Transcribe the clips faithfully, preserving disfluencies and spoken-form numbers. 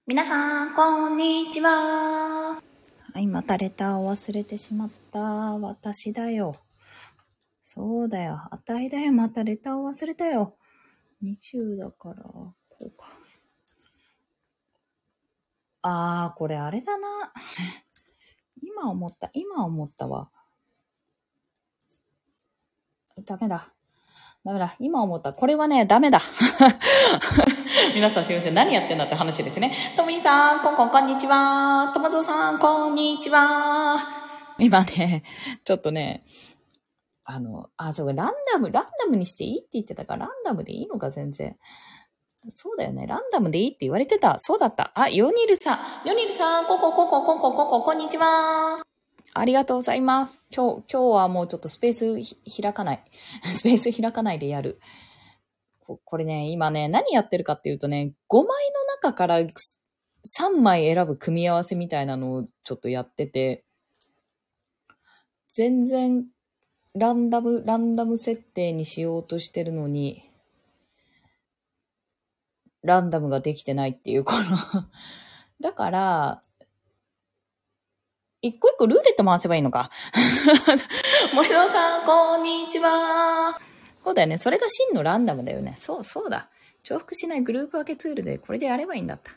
皆さん、こんにちは。はい、またレターを忘れてしまった。私だよ。そうだよ。あたいだよ。またレターを忘れたよ。にじゅうだから、こうか。あー、これあれだな。今思った。今思ったわ。ダメだ。ダメだ。今思った。これはね、ダメだ。皆さんすいません。何やってんだって話ですね。ともいさん、こんこんこんにちは。ともぞうさん、こんにちは。今ね、ちょっとね、あの、あ、そう、ランダム、ランダムにしていいって言ってたから、ランダムでいいのか、全然。そうだよね。ランダムでいいって言われてた。そうだった。あ、ヨニルさん。ヨニルさん、ここ、ここ、ここ、ここ、こんにちは。ありがとうございます。今日、今日はもうちょっとスペース開かない。スペース開かないでやる。ここれね、今ね、何やってるかっていうとね、ごまいの中からさんまい選ぶ組み合わせみたいなのをちょっとやってて、全然、ランダム、ランダム設定にしようとしてるのに、ランダムができてないっていう、このだから、一個一個ルーレット回せばいいのか。森蔵さん、こんにちは。そうだよね。それが真のランダムだよね。そう、そうだ。重複しないグループ分けツールでこれでやればいいんだった。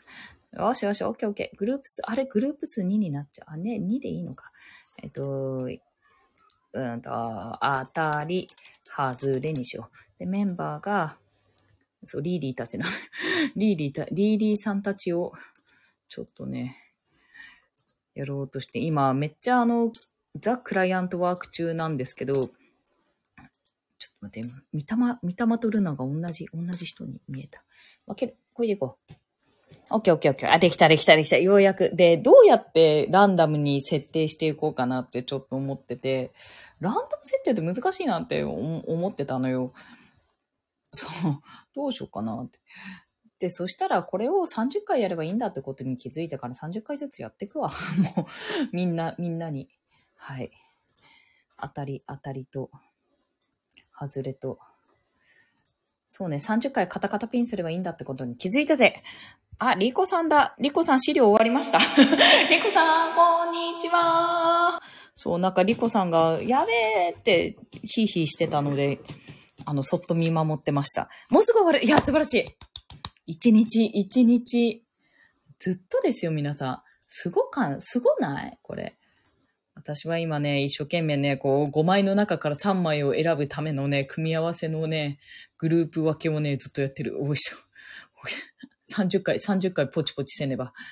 よしよし、オッケーオッケー。グループ数、あれ、グループ数にになっちゃう。あ、ね、にでいいのか。えっと、うんと、当たり、外れにしよう。で、メンバーが、そう、リーリーたちな。リーリーた、リーリーさんたちを、ちょっとね、やろうとして、今、めっちゃあの、ザ・クライアントワーク中なんですけど、ちょっと待って、三玉、三玉とルナが同じ、同じ人に見えた。分ける。これでいこう。オッケーオッケーオッケー。あ、できたできたできた。ようやく。で、どうやってランダムに設定していこうかなってちょっと思ってて、ランダム設定って難しいなって思ってたのよ。そう。どうしようかなって。で、そしたらこれをさんじゅっかいやればいいんだってことに気づいてからさんじゅっかいずつやっていくわ。もう、みんな、みんなに。はい。当たり、当たりと、外れと。そうね、さんじゅっかいカタカタピンすればいいんだってことに気づいたぜ。あ、リコさんだ。リコさん資料終わりました。リコさん、こんにちは。そう、なんかリコさんが、やべーってヒーヒーしてたので、あの、そっと見守ってました。もうすぐ終わる。いや、素晴らしい。一日、一日、ずっとですよ、皆さん。すごか、すごないこれ。私は今ね、一生懸命ね、こう、ごまいの中からさんまいを選ぶためのね、組み合わせのね、グループ分けをね、ずっとやってる。おいしょ。さんじゅっかい、さんじゅっかいポチポチせねば。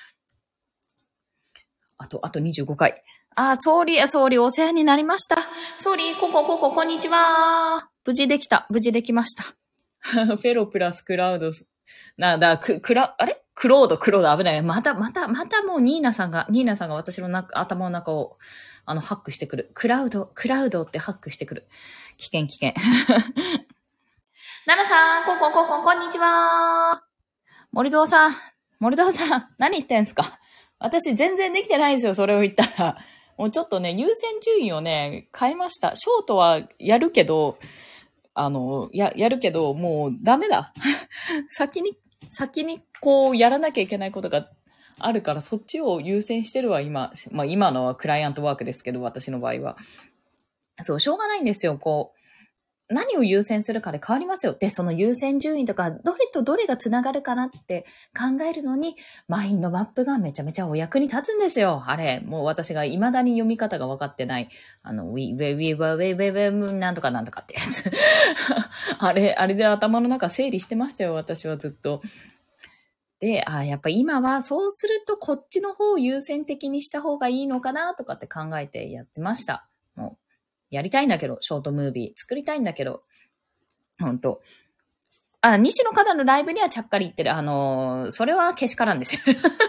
あと、あとにじゅうごかい。あ、総理や総理お世話になりました。総理、ここ、ここ、こんにちは。無事できた。無事できました。フェロプラスクラウドス。な、だ、く、くら、あれクロード、クロード、危ない。また、また、またもうニーナさんが、ニーナさんが私の中、頭の中を、あの、ハックしてくる。クラウド、クラウドってハックしてくる。危険、危険。ナナさん、こんこんこんこん、こんにちは。森蔵さん、森蔵さん、何言ってんすか？私全然できてないですよ、それを言ったら。もうちょっとね、優先順位をね、変えました。ショートはやるけど、あの、や、やるけど、もうダメだ。先に、先にこうやらなきゃいけないことがあるから、そっちを優先してるわ、今。まあ今のはクライアントワークですけど、私の場合は。そう、しょうがないんですよ、こう。何を優先するかで変わりますよ。で、その優先順位とか、どれとどれがつながるかなって考えるのに、マインドマップがめちゃめちゃお役に立つんですよ。あれ、もう私が未だに読み方が分かってない。あの、we, we, we, we, we, we, we, なんとかなんとかってやつ。あれ、あれで頭の中整理してましたよ、私はずっと。で、あ、やっぱ今はそうするとこっちの方を優先的にした方がいいのかなとかって考えてやってました。もうやりたいんだけど、ショートムービー作りたいんだけど、ほんと。あ、西野カナのライブにはちゃっかり行ってる。あのー、それはけしからんですよ。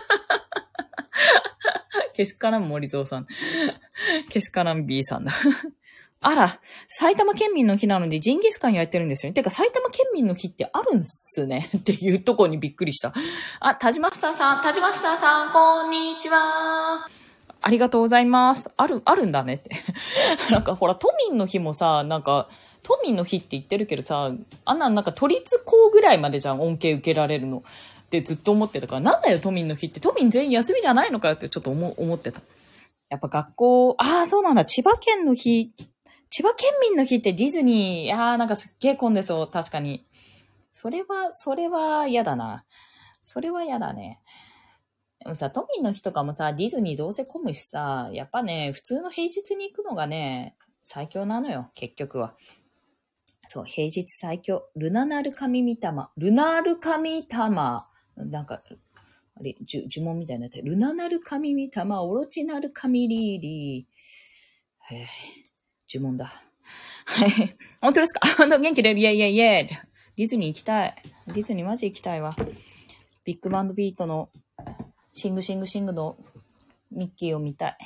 けしからん森蔵さん。けしからん B さんだ。あら、埼玉県民の日なのにジンギスカンやってるんですよね。てか埼玉県民の日ってあるんすねっていうところにびっくりした。あ、タジマスターさん、タジマスターさん、こんにちは。ありがとうございます。ある、あるんだねって。なんかほら、都民の日もさ、なんか、都民の日って言ってるけどさ、あんななんか都立校ぐらいまでじゃん、恩恵受けられるの。 ってずっと思ってたから、なんだよ都民の日って、都民全員休みじゃないのかよってちょっと思思ってた。やっぱ学校、ああ、そうなんだ、千葉県の日、千葉県民の日ってディズニー、いやーなんかすっげー混んでそう、確かに。それは、それは嫌だな。それは嫌だね。でもさ、都民の日とかもさ、ディズニーどうせ混むしさ、やっぱね、普通の平日に行くのがね、最強なのよ、結局は。そう、平日最強。ルナナル神御霊。ルナル神霊。なんか、あれ、呪呪文みたいになってる。ルナナル神御霊、オロチナル神リーリー。へぇ、呪文だ。はい。本当ですか？本当元気出る。イェイイェイイェイ。ディズニー行きたい。ディズニーマジ行きたいわ。ビッグバンドビートのシングシングシングのミッキーを見たい。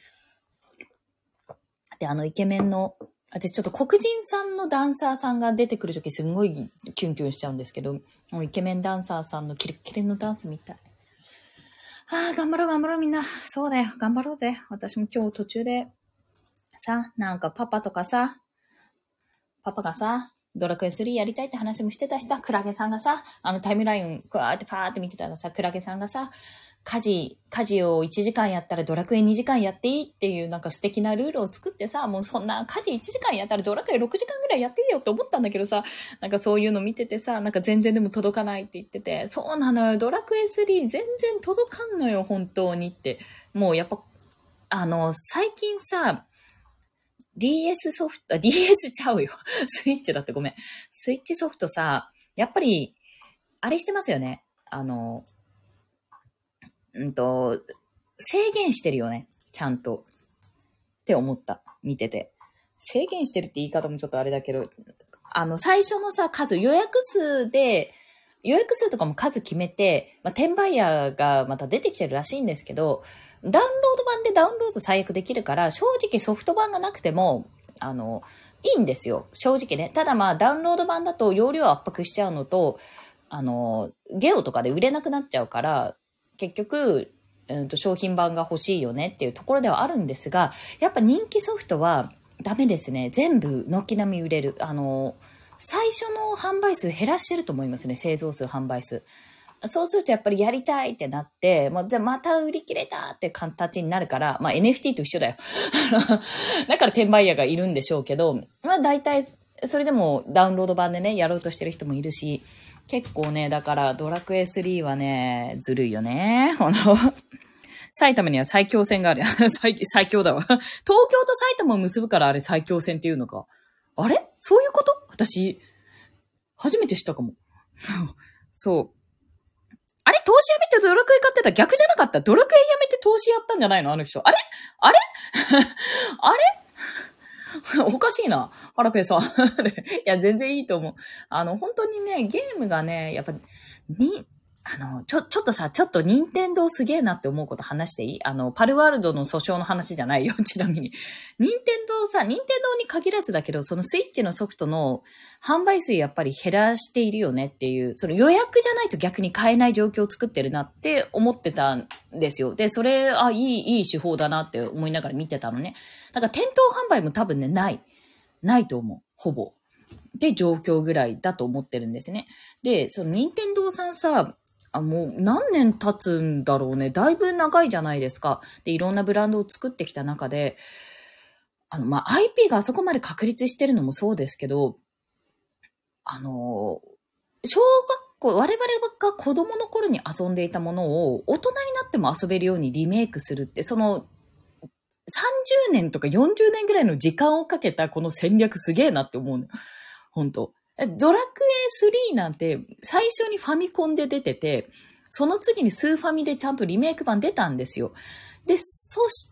で、あのイケメンの、私ちょっと黒人さんのダンサーさんが出てくるときすんごいキュンキュンしちゃうんですけど、もうイケメンダンサーさんのキレッキレのダンス見たい。ああ、頑張ろう頑張ろうみんな。そうだよ、頑張ろうぜ。私も今日途中で、さ、なんかパパとかさ、パパがさ、ドラクエスリーやりたいって話もしてたしさ、クラゲさんがさ、あのタイムライン、こうやってパーって見てたらさ、クラゲさんがさ、家事、家事をいちじかんやったらドラクエにじかんやっていいっていうなんか素敵なルールを作ってさ、もうそんな家事いちじかんやったらドラクエろくじかんぐらいやっていいよって思ったんだけどさ、なんかそういうの見ててさ、なんか全然でも届かないって言ってて、そうなのよ、ドラクエスリー全然届かんのよ、本当にって。もうやっぱ、あの、最近さ、ディーエス ソフト、あ、ディーエス ちゃうよ。スイッチだってごめん。スイッチソフトさ、やっぱり、あれしてますよね。あの、うんと、制限してるよね。ちゃんと。って思った。見てて。制限してるって言い方もちょっとあれだけど、あの、最初のさ、数、予約数で、予約数とかも数決めて、まあ、転売ヤーがまた出てきてるらしいんですけど、ダウンロード版でダウンロード最悪できるから、正直ソフト版がなくても、あの、いいんですよ。正直ね。ただまあ、ダウンロード版だと容量圧迫しちゃうのと、あの、ゲオとかで売れなくなっちゃうから、結局、うん、と商品版が欲しいよねっていうところではあるんですが、やっぱ人気ソフトはダメですね。全部軒並み売れる。あの、最初の販売数減らしてると思いますね。製造数、販売数。そうするとやっぱりやりたいってなって、もうじゃあまた売り切れたって形になるから、まあ エヌエフティー と一緒だよ。だから転売屋がいるんでしょうけど、まあ大体それでもダウンロード版でね、やろうとしてる人もいるし、結構ね、だからドラクエスリーはね、ずるいよね。ほんと。埼玉には最強線がある。最, 最強だわ。東京と埼玉を結ぶからあれ最強線っていうのか。あれそういうこと？私、初めて知ったかも。そう。あれ投資やめてドラクエ買ってた？逆じゃなかった？ドラクエやめて投資やったんじゃないの？あの人。あれあれあれおかしいな。ハラペーさん。いや、全然いいと思う。あの、本当にね、ゲームがね、やっぱ、に、あの、ちょ、ちょっとさ、ちょっと任天堂すげえなって思うこと話していい？あの、パルワールドの訴訟の話じゃないよ、ちなみに。任天堂さ、任天堂に限らずだけど、そのスイッチのソフトの販売数やっぱり減らしているよねっていう、その予約じゃないと逆に買えない状況を作ってるなって思ってたんですよ。で、それ、あ、いい、いい手法だなって思いながら見てたのね。だから店頭販売も多分ね、ない。ないと思う。ほぼ。で、状況ぐらいだと思ってるんですね。で、その任天堂さんさ、あ、もう何年経つんだろうね。だいぶ長いじゃないですか。で、いろんなブランドを作ってきた中で、あの、まあ、アイピー があそこまで確立してるのもそうですけど、あの、小学校、我々が子供の頃に遊んでいたものを大人になっても遊べるようにリメイクするって、その、さんじゅうねんとかよんじゅうねんぐらいの時間をかけたこの戦略すげえなって思うの。本当。ドラクエスリーなんて最初にファミコンで出てて、その次にスーファミでちゃんとリメイク版出たんですよ。で、そして、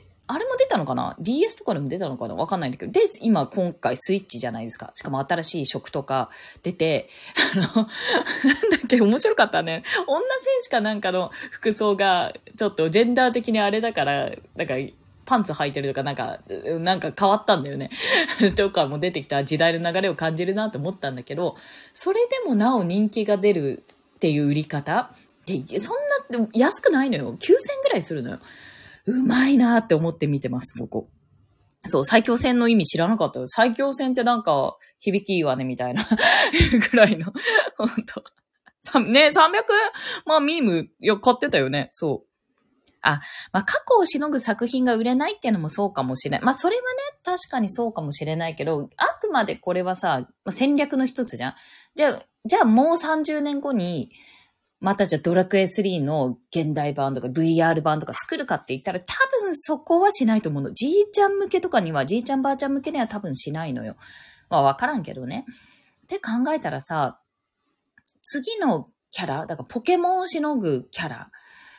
あれも出たのかな ?ディーエス とかでも出たのかなわかんないんだけど。で、今今回スイッチじゃないですか。しかも新しい色とか出て、あの、なんだっけ面白かったね。女戦士かなんかの服装がちょっとジェンダー的にあれだから、なんか、パンツ履いてるとかなんか、なんか変わったんだよね。とかも出てきた時代の流れを感じるなと思ったんだけど、それでもなお人気が出るっていう売り方で、そんな安くないのよ。きゅうせんぐらいするのよ。うまいなって思って見てます、ここ。そう、最強戦の意味知らなかったよ。最強戦ってなんか響きいいわね、みたいなぐらいの。ほんと。 さね、さんびゃくまあミーム、いや、買ってたよね。そう。あ、まあ過去をしのぐ作品が売れないっていうのもそうかもしれない。まあそれはね、確かにそうかもしれないけど、あくまでこれはさ、戦略の一つじゃん。じゃあ、じゃあもうさんじゅうねんごに、またじゃあドラクエスリーの現代版とか ブイアール 版とか作るかって言ったら多分そこはしないと思うの。じいちゃん向けとかには、じいちゃんばあちゃん向けには多分しないのよ。まあわからんけどね。って考えたらさ、次のキャラ、だからポケモンをしのぐキャラ、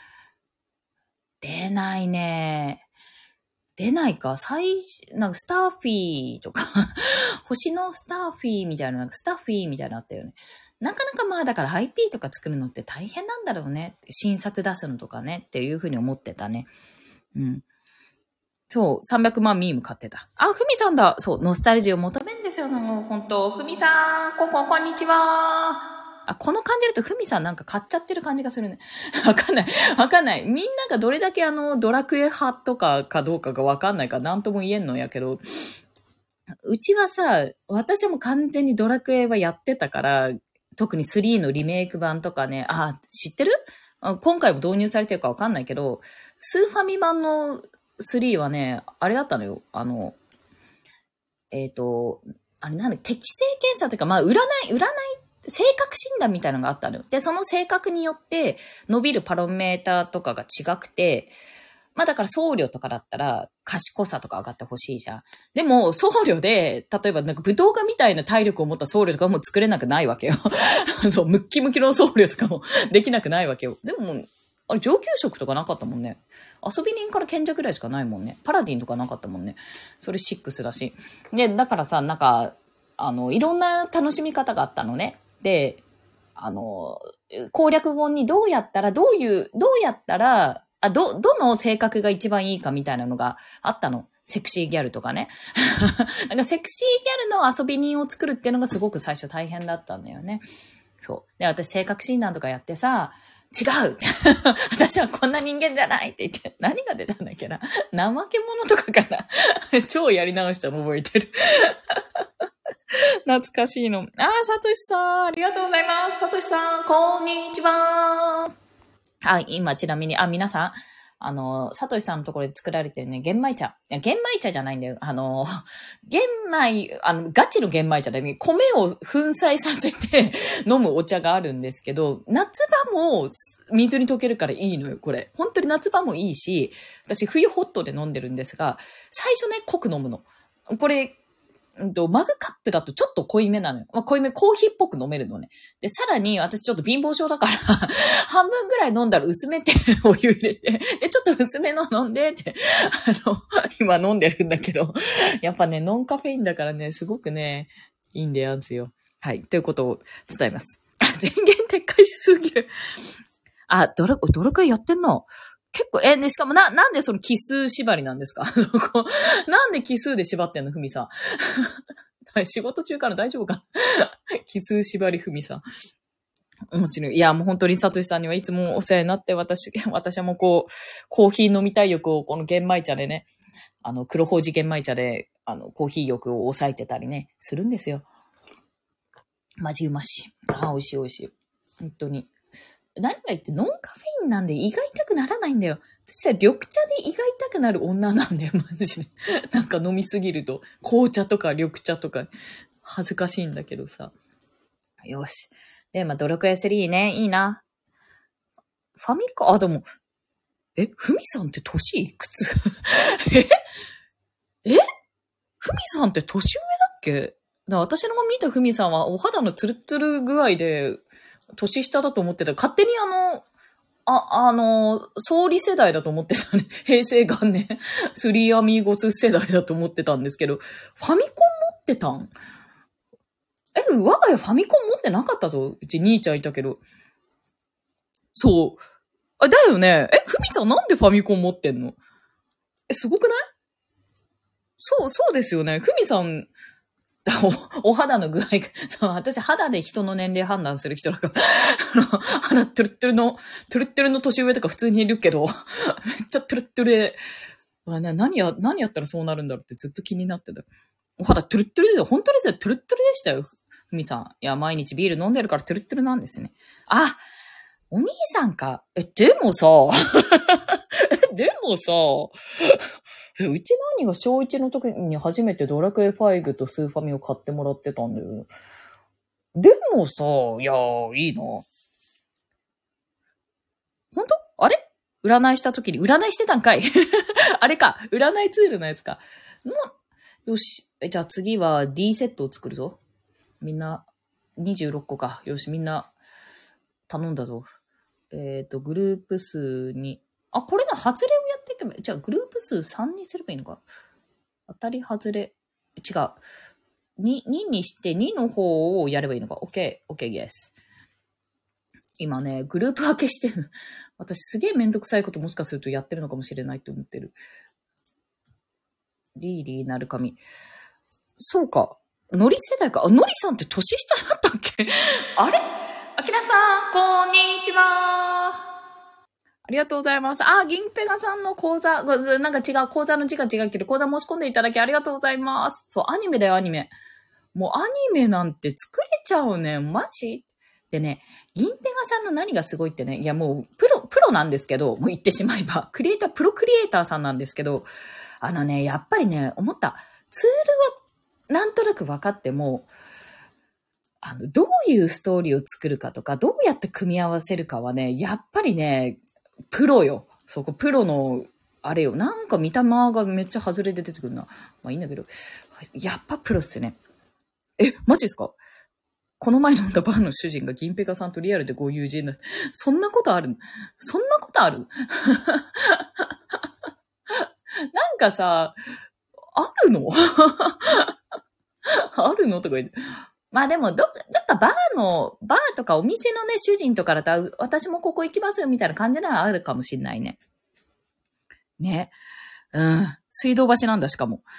出ないね。出ないか最、なんかスターフィーとか、星のスターフィーみたいな、なんかスタッフィーみたいなのあったよね。なかなかまあだから アイピー とか作るのって大変なんだろうね。新作出すのとかねっていうふうに思ってたね。うん。そう、さんびゃくまんミーム買ってた。あ、ふみさんだ。そう、ノスタルジーを求めるんですよ。もう本当ふみさん、ここ、こんにちは。あ、この感じだとふみさんなんか買っちゃってる感じがするね。わかんない。わかんない。みんながどれだけあの、ドラクエ派とかかどうかがわかんないからなんとも言えんのやけど、うちはさ、私はもう完全にドラクエはやってたから、特にスリーのリメイク版とかね、あ、知ってる？今回も導入されてるかわかんないけど、スーファミ版のスリーはね、あれだったのよ。あの、えっと、あれなんだ、適正検査というか、まあ、占い、占い、性格診断みたいなのがあったのよ。で、その性格によって伸びるパロメーターとかが違くて、まあだから僧侶とかだったら賢さとか上がってほしいじゃん。でも僧侶で、例えばなんか武道家みたいな体力を持った僧侶とかも作れなくないわけよ。そう、ムッキムキの僧侶とかもできなくないわけよ。でも、あれ上級職とかなかったもんね。遊び人から賢者ぐらいしかないもんね。パラディンとかなかったもんね。それシックスだし。で、だからさ、なんか、あの、いろんな楽しみ方があったのね。で、あの、攻略本にどうやったら、どういう、どうやったら、あ、ど、どの性格が一番いいかみたいなのがあったの。セクシーギャルとかね。なんかセクシーギャルの遊び人を作るっていうのがすごく最初大変だったんだよね。そう。で、私性格診断とかやってさ、違う私はこんな人間じゃないって言って、何が出たんだっけな。怠け者とかかな。超やり直したの覚えてる。懐かしいの。あー、さとしさん、ありがとうございます。さとしさん、こんにちは。あ、今、ちなみに、あ、皆さん、あの、さとしさんのところで作られてるね、玄米茶。いや、玄米茶じゃないんだよ。あの、玄米、あの、ガチの玄米茶でね、米を粉砕させて飲むお茶があるんですけど、夏場も水に溶けるからいいのよ、これ。本当に夏場もいいし、私、冬ホットで飲んでるんですが、最初ね、濃く飲むの。これ、うんと、マグカップだとちょっと濃いめなのよ。まあ、濃いめ、コーヒーっぽく飲めるのね。で、さらに私ちょっと貧乏症だから半分ぐらい飲んだら薄めてお湯入れて、で、ちょっと薄めの飲んでって、あの、今飲んでるんだけど、やっぱね、ノンカフェインだからね、すごくね、いいんでやんすよ。はい、ということを伝えます。全言撤回しすぎる。あ、どれ、どれくらいやってんの？結構、え、ね、しかもな、なんでその奇数縛りなんですか？そこなんで奇数で縛ってんのふみさん。仕事中から大丈夫か奇数縛りふみさん。面白い。いや、もう本当にさとしさんにはいつもお世話になって、私、私はもうこう、コーヒー飲みたい欲をこの玄米茶でね、あの、黒麹玄米茶で、あの、コーヒー欲を抑えてたりね、するんですよ。マジうまし。あ、美味しい美味しい。本当に。何が言ってノンカフェインなんで胃が痛くならないんだよ。そしたら緑茶で胃が痛くなる女なんだよ、マジで。なんか飲みすぎると。紅茶とか緑茶とか。恥ずかしいんだけどさ。よし。で、まあ、ドラクエスリーね、いいな。ファミコン、あ、でも、え、ふみさんって年いくつええふみさんって年上だっけ？だ私の見たふみさんはお肌のツルツル具合で、年下だと思ってた。勝手にあの、あ、あの、総理世代だと思ってたね。平成元年。スリーアミーゴス世代だと思ってたんですけど、ファミコン持ってたん？え、我が家ファミコン持ってなかったぞ。うち兄ちゃんいたけど。そう。あ、だよね。え、ふみさんなんでファミコン持ってんの？え、すごくない？そう、そうですよね。ふみさん、お、お肌の具合が、そう、私肌で人の年齢判断する人だから、肌トゥルットゥルの、トゥルットゥルの年上とか普通にいるけど、めっちゃトゥルットゥルで、何や、何やったらそうなるんだろうってずっと気になってた。お肌トゥルットゥルで、本当ですよ、トゥルットゥルでしたよ。 ふみさん。いや、毎日ビール飲んでるからトゥルットゥルなんですね。あ、お兄さんか。え、でもさ、え、でもさ、え、うちの兄が小一の時に初めてドラクエファイブとスーファミを買ってもらってたんだよ。でもさ、いやー、いいな。ほんとあれ占いした時に、占いしてたんかいあれか、占いツールのやつか。もう、よし。え、じゃあ次は D セットを作るぞ。みんな、にじゅうろっこか。よし、みんな、頼んだぞ。えっと、グループ数に、あ、これの外れをやっていけば、じゃあグループ数さんにすればいいのか。当たり外れ、違う。に、ににしてにの方をやればいいのか。OK、OK、yes。今ね、グループ分けしてる。私すげえめんどくさいこともしかするとやってるのかもしれないって思ってる。リーリーなるかみ。そうか。のり世代か。あ、のりさんって年下だったっけあれあきらさん、こんにちは。ありがとうございます。あ、銀ペガさんの講座、なんか違う、講座の字が違うけど、講座申し込んでいただきありがとうございます。そう、アニメだよ、アニメ。もうアニメなんて作れちゃうね。マジでね、銀ペガさんの何がすごいってね、いやもう、プロ、プロなんですけど、もう言ってしまえば、クリエイター、プロクリエイターさんなんですけど、あのね、やっぱりね、思った。ツールはなんとなく分かっても、あの、どういうストーリーを作るかとか、どうやって組み合わせるかはね、やっぱりね、プロよ。そこ、プロの、あれよ。なんか見た目がめっちゃ外れで出てくるな。まあいいんだけど。やっぱプロっすね。え、マジですか？この前飲んだバーの主人が銀ペガさんとリアルでご友人だ。そんなことある？そんなことある？なんかさ、あるの？あるのとか言って。まあでも、ど、どっかバーの、バーとかお店のね、主人とかだと、私もここ行きますよみたいな感じならあるかもしんないね。ね。うん。水道橋なんだ、しかも。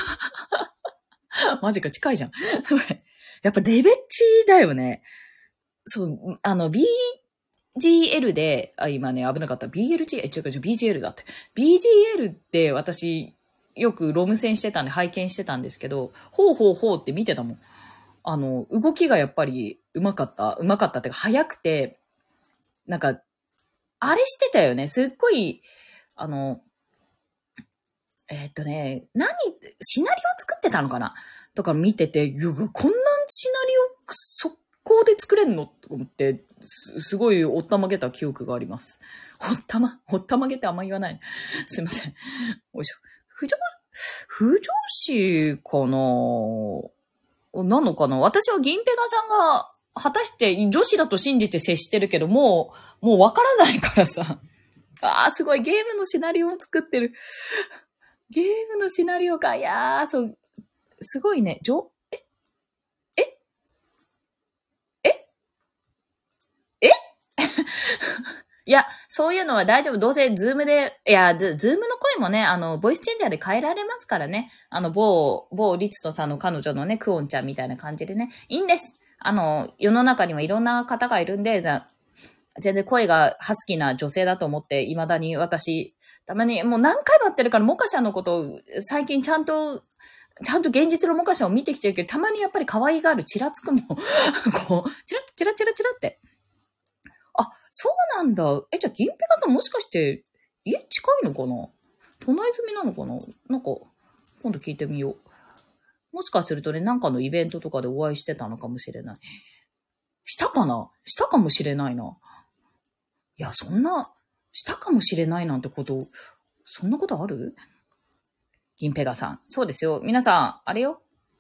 マジか、近いじゃん。やっぱレベッチだよね。そう、あの、ビージーエル で、あ、今ね、危なかった。ビーエルジー、え、違う違う、ビージーエル だって。ビージーエル って私、よくロム線してたんで拝見してたんですけど、ほうほうほうって見てたもん。あの、動きがやっぱり上手かった。上手かったっていうか、早くて、なんか、あれしてたよね。すっごい、あの、えーっとね、何、シナリオ作ってたのかなとか見てて、いやこんなシナリオ速攻で作れんのと思って、す、すごいおったまげた記憶があります。ほったま、ほったまげってあんま言わない。すいません。おいしょ。不女、不女子かななのかな私は銀ペガさんが、果たして女子だと信じて接してるけど、もう、もうわからないからさ。ああ、すごい。ゲームのシナリオを作ってる。ゲームのシナリオか。いやー、そう、すごいね。じょ、ええええいや、そういうのは大丈夫。どうせズームで、いや、ズームの声もね、あの、ボイスチェンジャーで変えられますからね。あの、某、某リツトさんの彼女のね、クオンちゃんみたいな感じでね。いいんです。あの、世の中にはいろんな方がいるんで、全然声がハスキーな女性だと思って、未だに私、たまに、もう何回もやってるから、モカシャのことを最近ちゃんと、ちゃんと現実のモカシャを見てきてるけど、たまにやっぱり可愛がる、ちらつくもん。こう、チラッチラチラチラって。あ、そうなんだ。え、じゃあ、銀ペガさんもしかして、家近いのかな？都内住みなのかな？なんか、今度聞いてみよう。もしかするとね、なんかのイベントとかでお会いしてたのかもしれない。したかな？したかもしれないな。いや、そんな、したかもしれないなんてこと、そんなことある？銀ペガさん。そうですよ。皆さん、あれよ。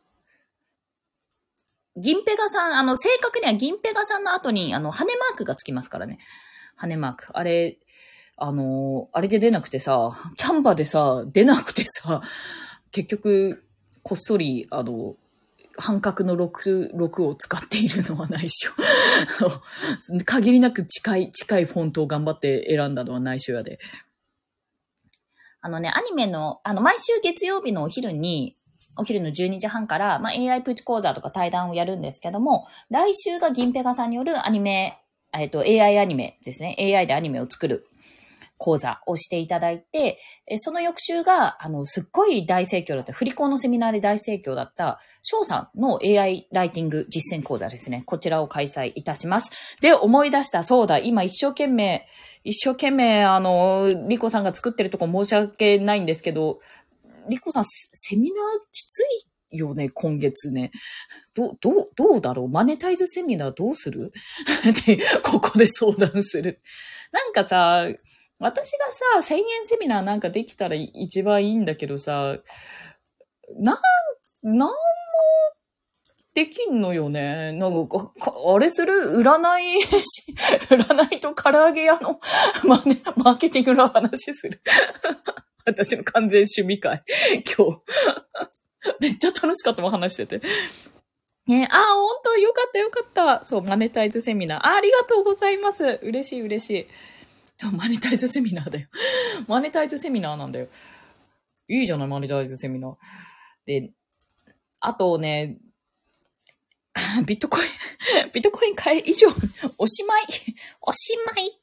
銀ペガさん、あの、正確には銀ペガさんの後に、あの、羽マークがつきますからね。羽マーク。あれ、あの、あれで出なくてさ、キャンバでさ、出なくてさ、結局、こっそり、あの、半角のろく、ろくを使っているのはないしょ。限りなく近い、近いフォントを頑張って選んだのはないしょやで。あのね、アニメの、あの、毎週月曜日のお昼に、お昼のじゅうにじはんから、まあ、エーアイ プチ講座とか対談をやるんですけども、来週が銀ペガさんによるアニメ、えっと、エーアイ アイアニメですね。エーアイ でアニメを作る。 講座をしていただいて、その翌週が、あの、すっごい大盛況だった、振り子のセミナーで大盛況だった、翔さんの エーアイ ライティング実践講座ですね。こちらを開催いたします。で、思い出した、そうだ、今一生懸命、一生懸命、あの、リコさんが作ってるとこ申し訳ないんですけど、リコさん、セミナーきついよね、今月ね。どう、どう、どうだろうマネタイズセミナーどうするって、ここで相談する。なんかさ、私がさ、せんえんセミナーなんかできたら一番いいんだけどさ、なん、なんもできんのよね。なんか、あれする占い、占いと唐揚げ屋のマネ、マーケティングの話する。私の完全趣味会。今日。めっちゃ楽しかったもん、話してて。ね、あ、ほんと、よかったよかった。そう、マネタイズセミナー。あ、ありがとうございます。嬉しい嬉しい。マネタイズセミナーだよ。マネタイズセミナーなんだよ。いいじゃない、マネタイズセミナー。で、あとね、ビットコイン、ビットコイン買え以上、おしまい、おしまいって。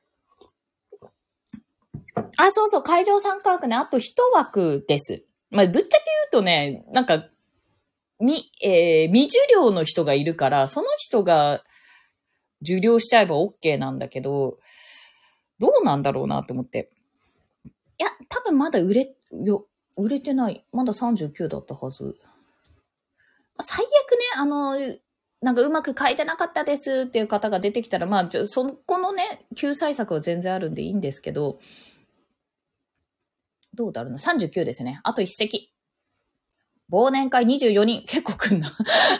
あ、そうそう、会場参加枠ね、あと一枠です。まあ、ぶっちゃけ言うとね、なんか、み、えー、未受領の人がいるから、その人が受領しちゃえば OK なんだけど、どうなんだろうなと思って。いや、多分まだ売れ、よ、売れてない。まださんじゅうきゅうだったはず。最悪ね、あの、なんかうまく書いてなかったですっていう方が出てきたら、まあ、そこのね、救済策は全然あるんでいいんですけど、どうだろうな。さんじゅうきゅうですね。あと一席。忘年会にじゅうよにん。結構来んな。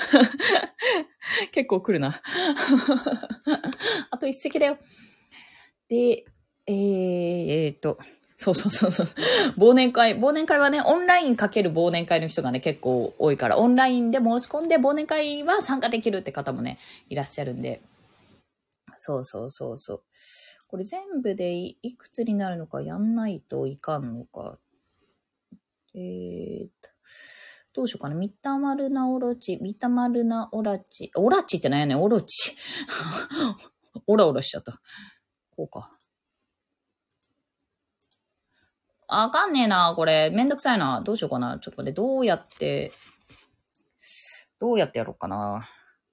結構来るな。あと一席だよ。で、えー、えーと、そうそうそうそう。忘年会。忘年会はね、オンラインかける忘年会の人がね、結構多いから、オンラインで申し込んで忘年会は参加できるって方もね、いらっしゃるんで。そうそうそうそう。これ全部でいくつになるのかやんないといかんのか。えーと。どうしようかな。みたまるなおろち、みたまるなおらち。おらちってなんやねん、おろち。オラオラしちゃった。こうか。あかんねえな、これ。めんどくさいな。どうしようかな。ちょっと待って、どうやって、どうやってやろうかな。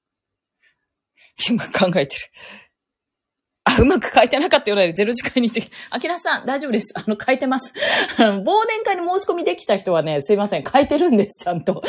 今考えてる。あ、うまく書いてなかったようなゼロ時間にち。あきらさん、大丈夫です。あの、書いてます。あの、忘年会の申し込みできた人はね、すいません。書いてるんです、ちゃんと。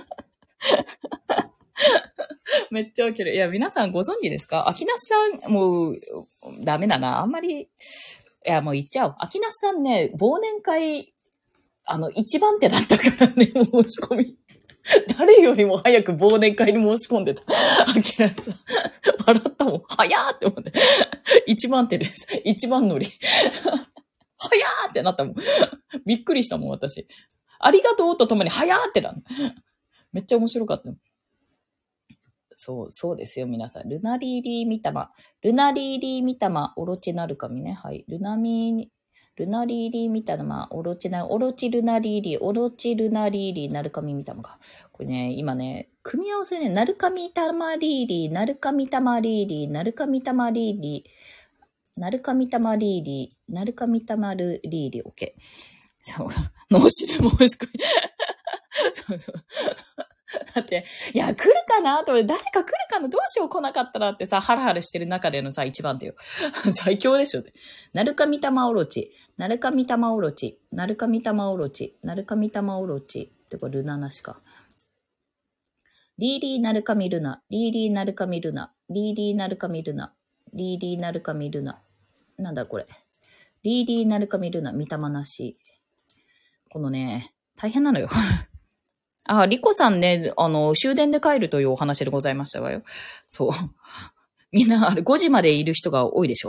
めっちゃウケる。いや、皆さんご存知ですか？秋那さん、もう、ダメだな。あんまり、いや、もう言っちゃおう。秋那さんね、忘年会、あの、一番手だったからね、申し込み。誰よりも早く忘年会に申し込んでた。秋那さん。笑ったもん。早ーって思って。一番手です。一番乗り。早ーってなったもん。びっくりしたもん、私。ありがとうとともに早ーってなる。めっちゃ面白かった。そう、そうですよ、皆さん。ルナリーリーミタマ。ルナリーリーミタマ、オロチなるかみね。はい。ルナミー、ルナリーリーミタマ、オロチな、オロチルナリーリー、オロチルナリーリー、なるかみミタマか。これね、今ね、組み合わせね、なるかみたまリーリー、なるかみたまリーリー、なるかみたまリーリー、なるかみたまリーリー、なるかみたまるリーリー、オッケー。そう、脳死で申し込み。そうそう。だって、いや、来るかなと思って、誰か来るかなどうしよう来なかったらってさ、ハラハラしてる中でのさ、一番手よ。最強でしょって。なるかみたまおろち。なるかみたまおろち。なるかみたまおろち。なるかみたまおろち。ってこれルナなしか。リーリーなるかみルナ。リーリーなるかみルナ。リーリーなるかみルナ。リーリーなるかみルナ。なんだこれ。リーリーなるかみルナ。みたまなし。このね、大変なのよ。あ、リコさんね、あの、終電で帰るというお話でございましたわよ。そう。みんな、あれ、ごじまでいる人が多いでしょ。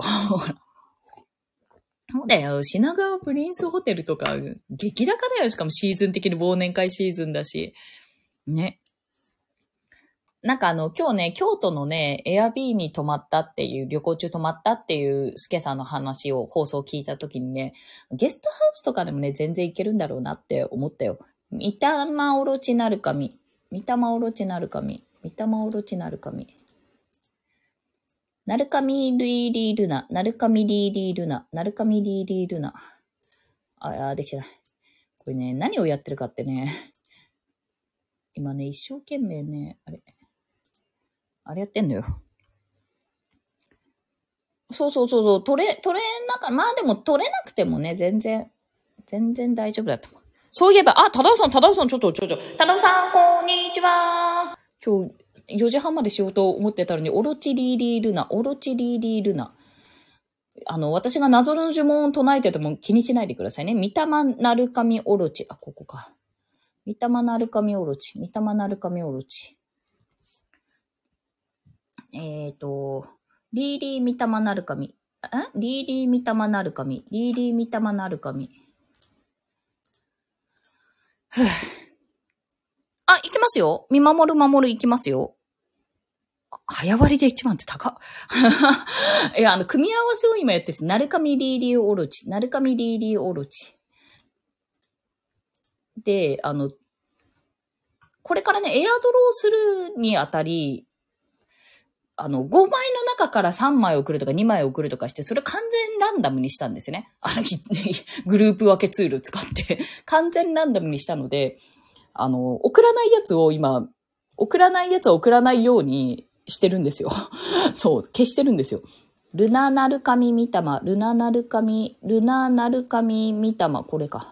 そうだよ。品川プリンスホテルとか、激高だよ。しかもシーズン的に忘年会シーズンだし。ね。なんかあの、今日ね、京都のね、エアビーに泊まったっていう、旅行中泊まったっていうスケさんの話を放送聞いたときにね、ゲストハウスとかでもね、全然いけるんだろうなって思ったよ。みたまおろちなるかみ。みたまおろちなるかみ。みたまおろちなるかみ。 なるかみリーリールナ、なるかみリーリールナ、なるかみリーリールナ。あ、あ、できてない。これね、何をやってるかってね、今ね、一生懸命ね、あれ、あれやってんのよ。そうそうそうそう、取れ、取れなか、まあでも取れなくてもね、全然、全然大丈夫だと思う。そういえば、あ、ただおさん、ただおさん、ちょっと、ちょっと、ただおさん、こんにちは。今日、よじはんまでしようと思ってたのに、オロチリーリールナ、オロチリーリールナ。あの、私が謎の呪文を唱えてても気にしないでくださいね。みたまなるかみオロチ。あ、ここか。みたまなるかみオロチ。みたまなるかみオロチ。えーと、リーリーみたまなるかみ。んリーリーみたまなるかみ。リーリーみたまなるかみ。ふぅ。あ、行きますよ。見守る守る行きますよ。早割りでいちまんって高っ。いや、あの、組み合わせを今やってるんです。なるかみリーリーオロチ。なるかみリーリーオロチ。で、あの、これからね、エアドローするにあたり、あの、ごまいの中からさんまい送るとかにまい送るとかして、それ完全ランダムにしたんですよね。あの、グループ分けツール使って、完全ランダムにしたので、あの、送らないやつを今、送らないやつを送らないようにしてるんですよ。そう、消してるんですよ。ルナなるかみみたま、ルナなるかみ、ルナなるかみみたま、これか。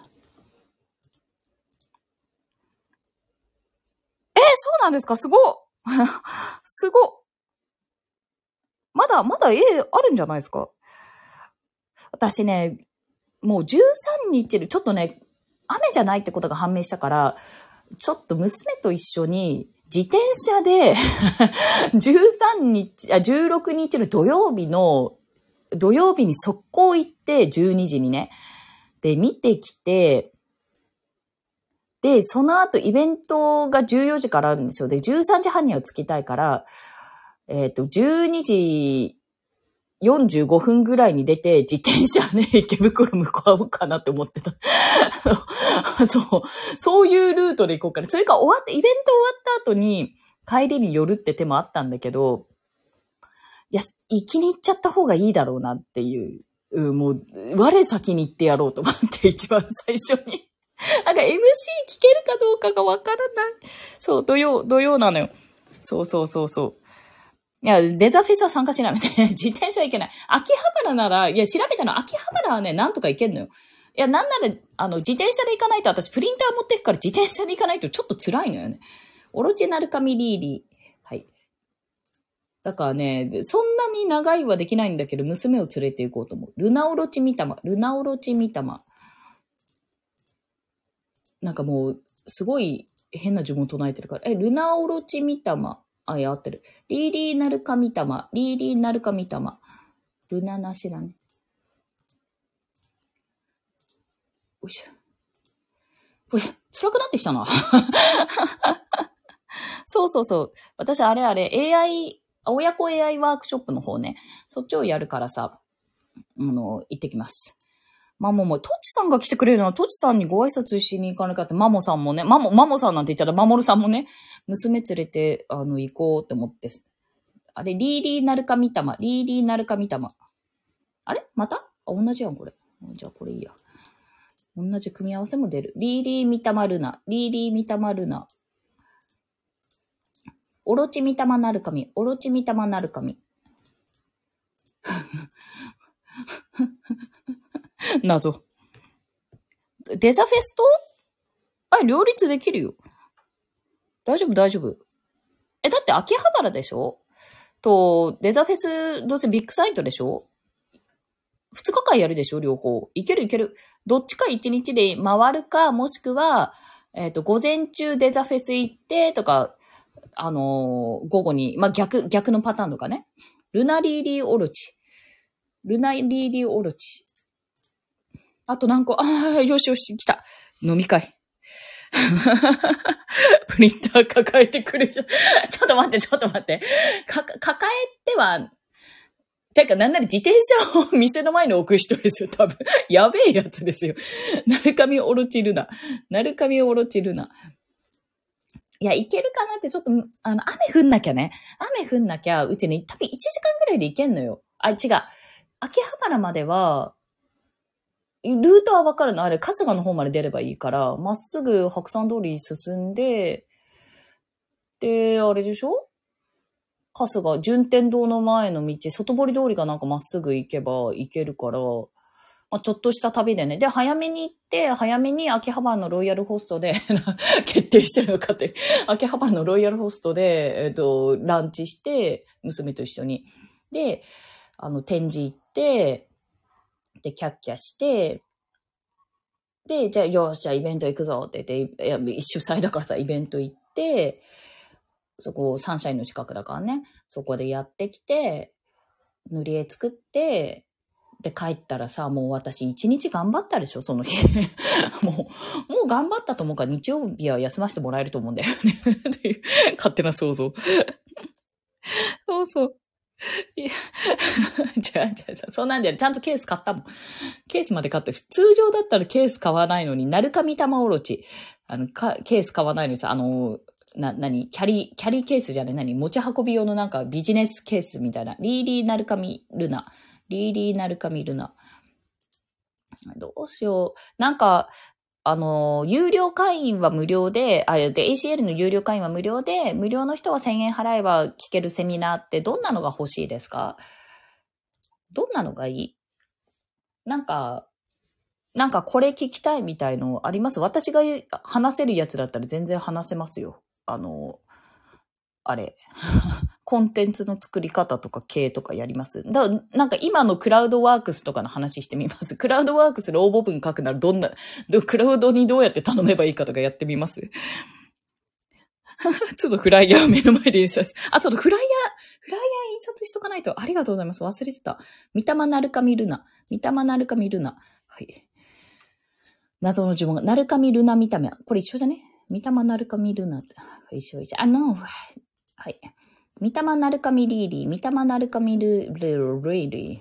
えー、そうなんですか？すごっすごっまだ、まだ絵あるんじゃないですか？私ね、もうじゅうさんにちで、ちょっとね、雨じゃないってことが判明したから、ちょっと娘と一緒に自転車でじゅうさんにち、あ、じゅうろくにちの土曜日の、土曜日に速攻行ってじゅうにじにね。で、見てきて、で、その後イベントがじゅうよじからあるんですよ。で、じゅうさんじはんには着きたいから、えっと、じゅうにじよんじゅうごふんぐらいに出て、自転車ね、池袋向かおうかなって思ってた。そう、そういうルートで行こうかな。それか終わって、イベント終わった後に帰りに寄るって手もあったんだけど、いや、行きに行っちゃった方がいいだろうなっていう、うん、もう、我先に行ってやろうと思って一番最初に。なんか エムシー 聞けるかどうかがわからない。そう、土曜、土曜なのよ。そうそうそうそう。いや、デザフェスは参加しないみたいな。自転車はいけない。秋葉原なら、いや、調べたの、秋葉原はね、なんとか行けんのよ。いや、なんなら、あの、自転車で行かないと、私、プリンター持ってくから自転車で行かないとちょっと辛いのよね。オロチナルカミリーリー。はい。だからね、そんなに長いはできないんだけど、娘を連れて行こうと思う。ルナオロチミタマ。ルナオロチミタマ。なんかもう、すごい変な呪文唱えてるから。え、ルナオロチミタマ。あ、いや、合ってる。リーリーナルカミタマ。リーリーナルカミタマ。ルナなしだね。よいしょ。これ、辛くなってきたな。そうそうそう。私、あれあれ、エーアイ、親子 エーアイ ワークショップの方ね。そっちをやるからさ、あの、行ってきます。マモも、トチさんが来てくれるのは、トチさんにご挨拶しに行かなきゃって、マモさんもね、マモ、マモさんなんて言っちゃった、マモルさんもね、娘連れて、あの、行こうって思って。あれ、リーリーナルカミタマ、リーリーナルカミタマ。あれまたあ、同じやん、これ。じゃあ、これいいや。同じ組み合わせも出る。リーリーミタマルナ、リーリーミタマルナ。オロチミタマナルカミ、オロチミタマナルカミ。謎。デザフェスとあ、両立できるよ。大丈夫、大丈夫。え、だって秋葉原でしょと、デザフェス、どうせビッグサイトでしょ二日間やるでしょ両方。いけるいける。どっちか一日で回るか、もしくは、えっと、午前中デザフェス行って、とか、あのー、午後に、まあ、逆、逆のパターンとかね。ルナリーリーオルチ。ルナリーリーオルチ。あと何個、ああ、よしよし、来た。飲み会。プリンター抱えてくるじゃん。ちょっと待って、ちょっと待って。か、抱えては、てか、なんなら自転車を店の前に置く人ですよ、多分。やべえやつですよ。なるかみオロチルナ。なるかみオロチルナ。 いや、いけるかなってちょっと、あの、雨降んなきゃね。雨降んなきゃ、うちね、多分いちじかんぐらいで行けんのよ。あ、違う。秋葉原までは、ルートはわかるのあれ、春日の方まで出ればいいから、まっすぐ白山通りに進んで、で、あれでしょ春日、順天堂の前の道、外堀通りがなんかまっすぐ行けば行けるから、まあ、ちょっとした旅でね。で、早めに行って、早めに秋葉原のロイヤルホストで、決定してるのかって、秋葉原のロイヤルホストで、えっと、ランチして、娘と一緒に。で、あの、展示行って、で、キャッキャして、で、じゃあ、よし、じゃあイベント行くぞって言って、いや、主催だからさ、イベント行って、そこ、サンシャインの近くだからね、そこでやってきて、塗り絵作って、で、帰ったらさ、もう私一日頑張ったでしょ、その日。もう、もう頑張ったと思うから日曜日は休ませてもらえると思うんだよね。っていう勝手な想像。そうそう。いやじゃあ、じゃあ、そんなんじゃちゃんとケース買ったもん。ケースまで買って、通常だったらケース買わないのに、なるかみ玉おろち。あの、か、ケース買わないのにさ、あの、な、なに、キャリー、キャリーケースじゃね何持ち運び用のなんかビジネスケースみたいな。リーリーなるかみルナ。リーリーなるかみルナ。どうしよう。なんか、あの、有料会員は無料で、あ、で、エーシーエル の有料会員は無料で、無料の人はせんえん払えば聞けるセミナーってどんなのが欲しいですか？どんなのがいい？なんか、なんかこれ聞きたいみたいのあります？私が話せるやつだったら全然話せますよ。あの、あれ。コンテンツの作り方とか経営とかやります？だなんか今のクラウドワークスとかの話してみます。クラウドワークスの応募文書くならどんな、クラウドにどうやって頼めばいいかとかやってみます？ちょっとフライヤー目の前で印刷。あ、そうだ、フライヤー、フライヤー印刷しとかないと。ありがとうございます。忘れてた。三玉なるかみルナ。三玉なるかみルナ。はい。謎の呪文が、なるかみルナ見た目。これ一緒じゃね？三玉なるかみルナって。一緒一緒。あの、はい。三玉なるかみリーリー。三玉なるかみル、ル、リーリー。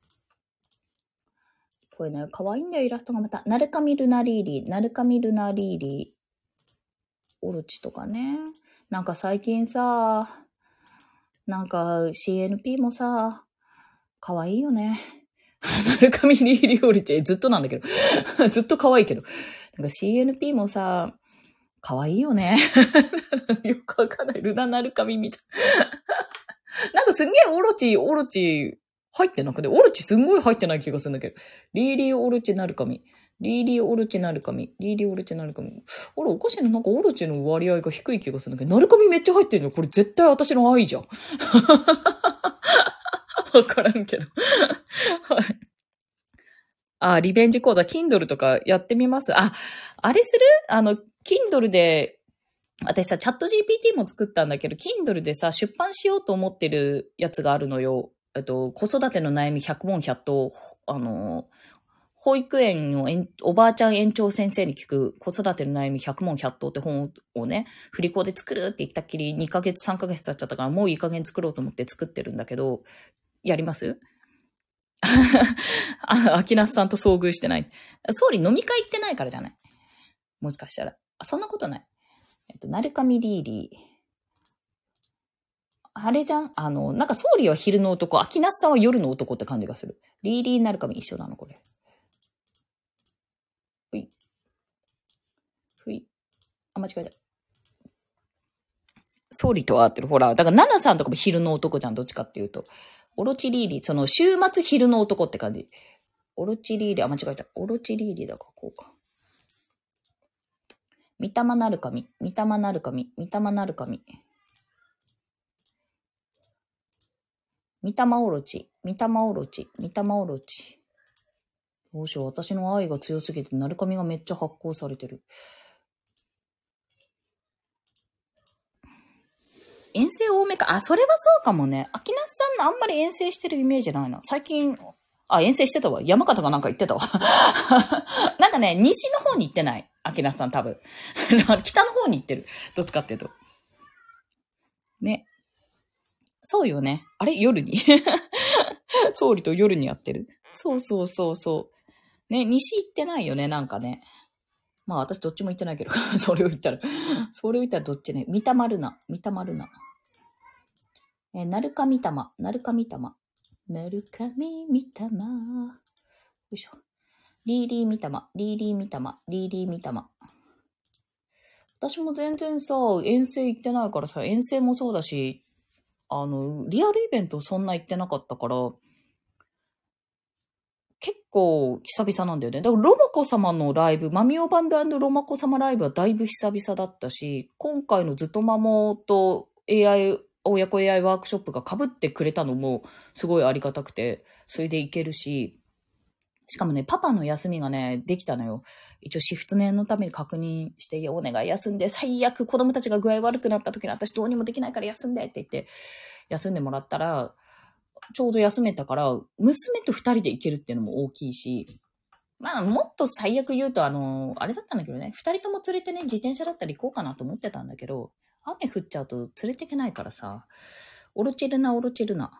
これね、かわいいんだよ、イラストがまた。なるかみルナリーリー。なるかみルナリーリー。オルチとかね。なんか最近さ、なんか シーエヌピー もさ、かわいいよね。なるかみリーリーオルチ。ずっとなんだけど。ずっとかわいいけど。なんか シーエヌピー もさ、かわいいよね。よくわかんない。ルナなるかみみたい。なんかすんげえオロチ、オロチ入ってなくて、オロチすんごい入ってない気がするんだけど。リーリーオロチなるかみ。リーリーオルチなるかみ。リーリーオルチなるかみ。あれ、おかしいな。なんかオルチの割合が低い気がするんだけど、なるかみめっちゃ入ってるの。これ絶対私の愛じゃん。わからんけど。はい。あ、リベンジ講座、Kindle とかやってみます。あ、あれするあの、Kindle で、私さ、チャット ジーピーティー も作ったんだけど、Kindle でさ、出版しようと思ってるやつがあるのよ。えっと、子育ての悩みひゃく問ひゃっと、あの、保育園のおばあちゃん園長先生に聞く子育ての悩みひゃく問ひゃっとって本をね、振り子で作るって言ったっきりにかげつさんかげつ経っちゃったからもういい加減作ろうと思って作ってるんだけど、やります？あ、秋那さんと遭遇してない。総理飲み会行ってないからじゃない？もしかしたら。あ、そんなことない。えっと、なるかみリーリー。あれじゃんあの、なんか総理は昼の男、秋那さんは夜の男って感じがする。リーリーなるかみ一緒なのこれ。ふい。ふい。あ、間違えた。総理とは合ってる。ほら。だから、ナナさんとかも昼の男じゃん。どっちかっていうと。オロチリーリー。その、週末昼の男って感じ。オロチリーリー。あ、間違えた。オロチリーリーだから、こうか。三玉なるかみ。三玉なるかみ。三玉なるかみ。三玉オロチ。三玉オロチ。三玉オロチ。どうしよう。私の愛が強すぎて、なるかみがめっちゃ発行されてる。遠征多めか。あ、それはそうかもね。秋那さんのあんまり遠征してるイメージないな。最近、あ、遠征してたわ。山形かなんか行ってたわ。なんかね、西の方に行ってない。秋那さん多分。北の方に行ってる。どっちかっていうと。ね。そうよね。あれ夜に総理と夜にやってる。そうそうそうそう。ね、西行ってないよね、なんかね。 まあ私どっちも言ってないけど、それを言ったら、それを言ったらどっちね。三玉るな、三玉るな。えー、なるかみたま、なるかみたま。なるかみみたま。よいしょ。リーリーみたま、リーリーみたま、リーリーみたま。私も全然さ、遠征行ってないからさ、遠征もそうだし、あの、リアルイベントそんな行ってなかったから、結構久々なんだよね。だからロマコ様のライブ、マミオバンド&ロマコ様ライブはだいぶ久々だったし、今回のずっとマモと エーアイ、親子 エーアイ ワークショップが被ってくれたのもすごいありがたくて、それで行けるし、しかもね、パパの休みがね、できたのよ。一応シフト念のために確認して、いや、お願い休んで、最悪子供たちが具合悪くなった時に私どうにもできないから休んでって言って、休んでもらったら、ちょうど休めたから、娘と二人で行けるっていうのも大きいし、まあ、もっと最悪言うと、あの、あれだったんだけどね、二人とも連れてね、自転車だったら行こうかなと思ってたんだけど、雨降っちゃうと連れてけないからさ、オロチルな、オロチルな。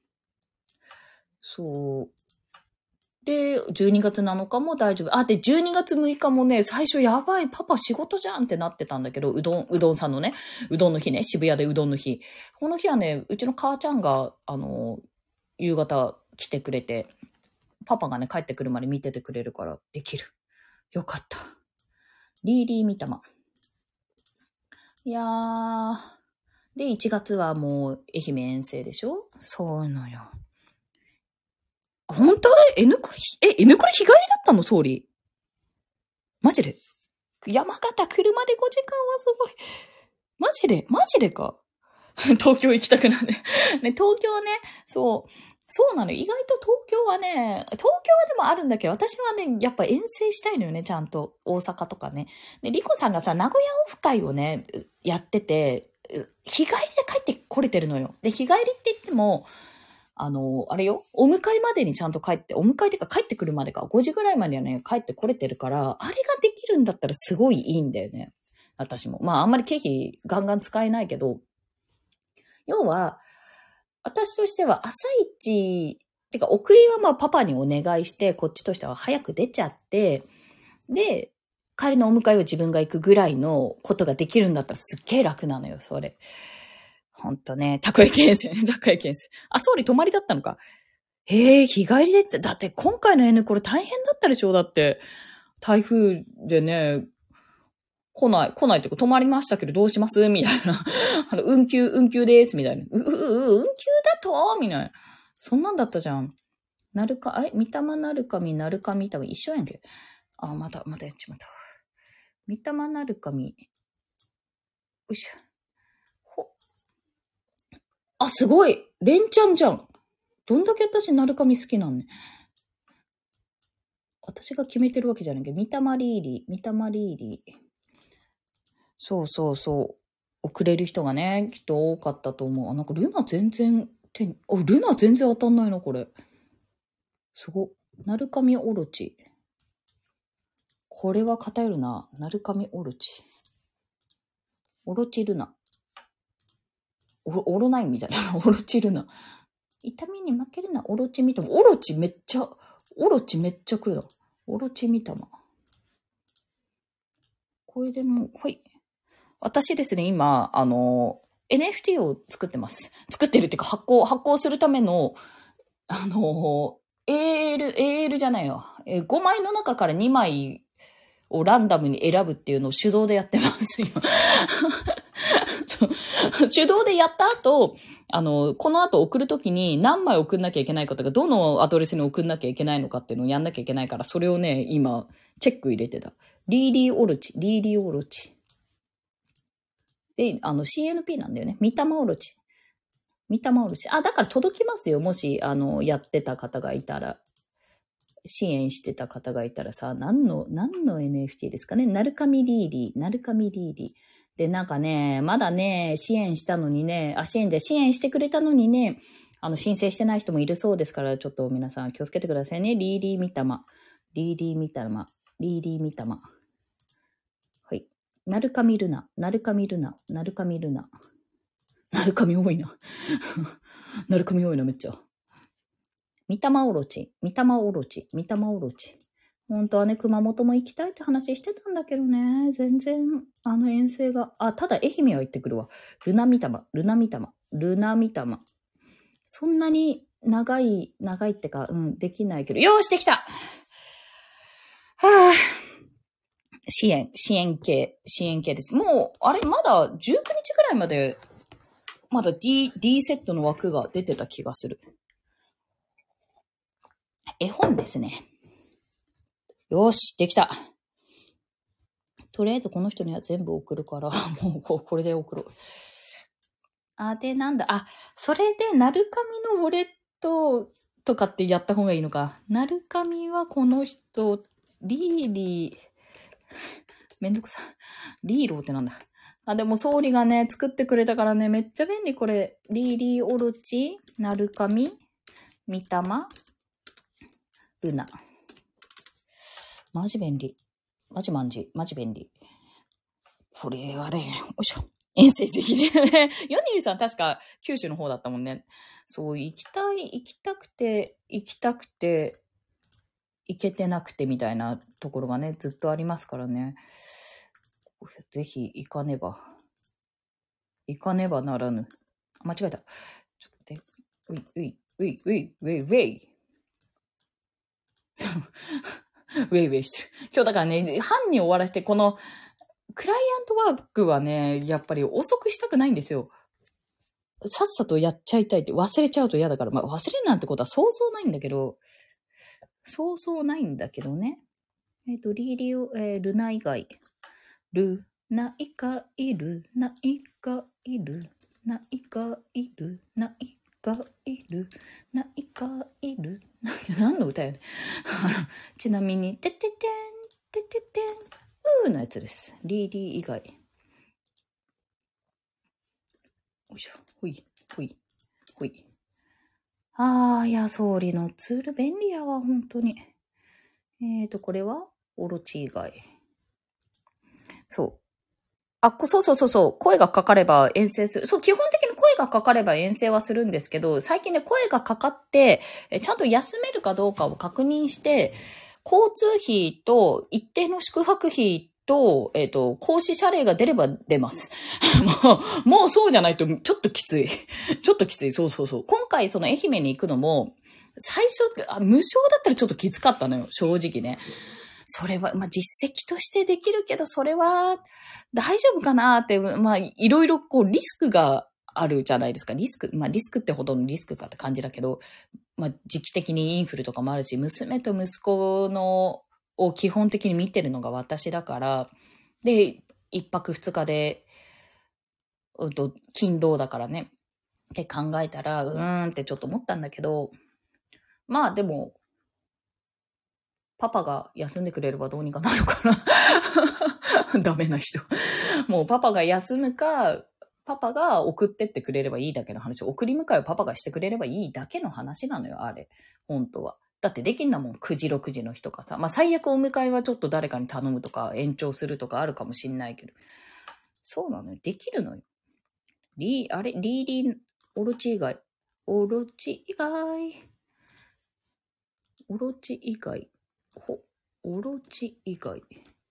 そう。で、じゅうにがつなのかも大丈夫。あ、で、じゅうにがつむいかもね、最初やばい、パパ仕事じゃんってなってたんだけど、うどん、うどんさんのね、うどんの日ね、渋谷でうどんの日。この日はね、うちの母ちゃんが、あの、夕方来てくれて、パパがね、帰ってくるまで見ててくれるから、できる。よかった。リーリーみたま。いやー。で、いちがつはもう、愛媛遠征でしょ？そうのよ。本当？ N コリ、え、N コリ日帰りだったの？総理。マジで？山形車でごじかんはすごい。マジで？マジでか？東京行きたくなるね。ね、東京ね、そう。そうなのよ。意外と東京はね、東京はでもあるんだけど、私はね、やっぱ遠征したいのよね、ちゃんと。大阪とかね。で、リコさんがさ、名古屋オフ会をね、やってて、日帰りで帰ってこれてるのよ。で、日帰りって言っても、あの、あれよ、お迎えまでにちゃんと帰って、お迎えっていうか帰ってくるまでか、ごじぐらいまではね、帰ってこれてるから、あれができるんだったらすごいいいんだよね。私も。まあ、あんまり経費ガンガン使えないけど、要は、私としては朝一、てか送りはまあパパにお願いして、こっちとしては早く出ちゃって、で、帰りのお迎えを自分が行くぐらいのことができるんだったらすっげえ楽なのよ、それ。ほんとね、たこ焼き遠征、たこ焼き遠征。あ、総理泊まりだったのか。へえ、日帰りでって、だって今回の N これ大変だったでしょ？だって、台風でね、来ない、来ないってか止まりましたけどどうしますみたいな。あの、運休、運休です、みたいな。う、う、う、運休だとみたいな。そんなんだったじゃん。なるか、え、みたまなるかみ、なるかみたま一緒やんけ。あ、また、またやっちまった。みたまなるかみ。よいしょ。ほ。あ、すごい連チャンじゃん。どんだけ私なるかみ好きなんね。私が決めてるわけじゃないけど、みたまリーリー、みたまリーリー。そうそうそう。遅れる人がね、きっと多かったと思う。あ、なんかルナ全然、手に、あ、ルナ全然当たんないな、これ。すご。なるかみオロチ。これは偏るな。なるかみオロチ。オロチルナ。オ、オロナインみたいな。オロチルナ。痛みに負けるな。オロチみたま。オロチめっちゃ、オロチめっちゃ来るな。オロチみたま。これでもう、はい。私ですね、今、あの、エヌエフティー を作ってます。作ってるっていうか発行、発行するための、あの、エーエル、エーエル じゃないよ。えごまいの中からにまいをランダムに選ぶっていうのを手動でやってます、今。手動でやった後、あの、この後送るときに何枚送んなきゃいけないかとか、どのアドレスに送んなきゃいけないのかっていうのをやんなきゃいけないから、それをね、今、チェック入れてた。リーリーオルチ、リーリーオルチ。で、あの シーエヌピー なんだよね。三玉オロチ。三玉オロチ。あ、だから届きますよ。もし、あの、やってた方がいたら。支援してた方がいたらさ、何の、何の エヌエフティー ですかね。なるかみリーリー、なるかみリーリー。で、なんかね、まだね、支援したのにね、あ、支援で支援してくれたのにね、あの、申請してない人もいるそうですから、ちょっと皆さん気をつけてくださいね。リーリーみたま。リーリーみたま。リーリーみたま。はい。なるかみるな。なるかみるな。なるかみるな。なるかみ多いな。なるかみ多いな、めっちゃ。みたまおろち。みたまおろち。みたまおろち。 本当はね、熊本も行きたいって話してたんだけどね。全然、あの遠征が。あ、ただ愛媛は行ってくるわ。ルナミタマ、ルナミタマ、ルナミタマ。そんなに長い、長いってか、うん、できないけど。よーし、できた。はぁ。支援、支援系、支援系です。もう、あれ、まだじゅうくにちぐらいまで、まだ D、D セットの枠が出てた気がする。絵本ですね。よーし、できた。とりあえずこの人には全部送るから、もうこれで送ろう。あ、で、なんだ、あ、それで、なるかみのウォレットとかってやった方がいいのか。なるかみはこの人、リーリー、めんどくさ。リーローってなんだ。あ、でも総理がね、作ってくれたからね、めっちゃ便利これ。リーリーオロチ、なるかみ、みたま、ルナ。マジ便利。マジマンジ。マジ便利。これはね、よいしょ。遠征ぜひでね。ヨニルさん確か九州の方だったもんね。そう、行きたい、行きたくて、行きたくて、行けてなくてみたいなところがね、ずっとありますからね。ぜひ行かねば。行かねばならぬ。間違えた。ちょっと待って。うい、うい、うい、うい、うい、うい。ウェイウェイしてる。今日だからね、班に終わらせて、この、クライアントワークはね、やっぱり遅くしたくないんですよ。さっさとやっちゃいたいって忘れちゃうと嫌だから、まあ忘れるなんてことはそうそうないんだけど、そうそうないんだけどね。えっ、ー、と、リーリオ、えー、ルナ以外。ルナイがいる、ナイがいる、ナイがいる、ナイがいる、ナイがいる。何の歌やねん。ちなみに、てててん、てててん、うーのやつです。リーリー以外。よいしょ。ほい、ほい、ほい。あー、いや、総理のツール便利やわ、ほんとに。えーと、これはオロチ以外。そう。あ、そうそうそうそう。声がかかれば遠征する。そう、基本的に声がかかれば遠征はするんですけど、最近ね、声がかかって、ちゃんと休めるかどうかを確認して、交通費と一定の宿泊費と、えっと、講師謝礼が出れば出ます。もう、もうそうじゃないとちょっときつい。ちょっときつい。そうそうそう。今回その愛媛に行くのも、最初、あ無償だったらちょっときつかったのよ。正直ね。それは、まあ、実績としてできるけど、それは大丈夫かなって、まあ、いろいろこうリスクがあるじゃないですか。リスク、まあ、リスクってほどのリスクかって感じだけど、まあ、時期的にインフルとかもあるし、娘と息子のを基本的に見てるのが私だから、で、一泊二日で、うんと、勤労だからね。って考えたら、うーんってちょっと思ったんだけど、まあでも、パパが休んでくれればどうにかなるから。ダメな人。もうパパが休むか、パパが送ってってくれればいいだけの話。送り迎えをパパがしてくれればいいだけの話なのよ、あれ。本当は。だってできんだもん、くじろくじの日とかさ。まあ最悪お迎えはちょっと誰かに頼むとか延長するとかあるかもしんないけど。そうなのよ。できるのよ。リー、あれリーリー、オロチ以外。オロチ以外。オロチ以外。ほ、オロチ以外。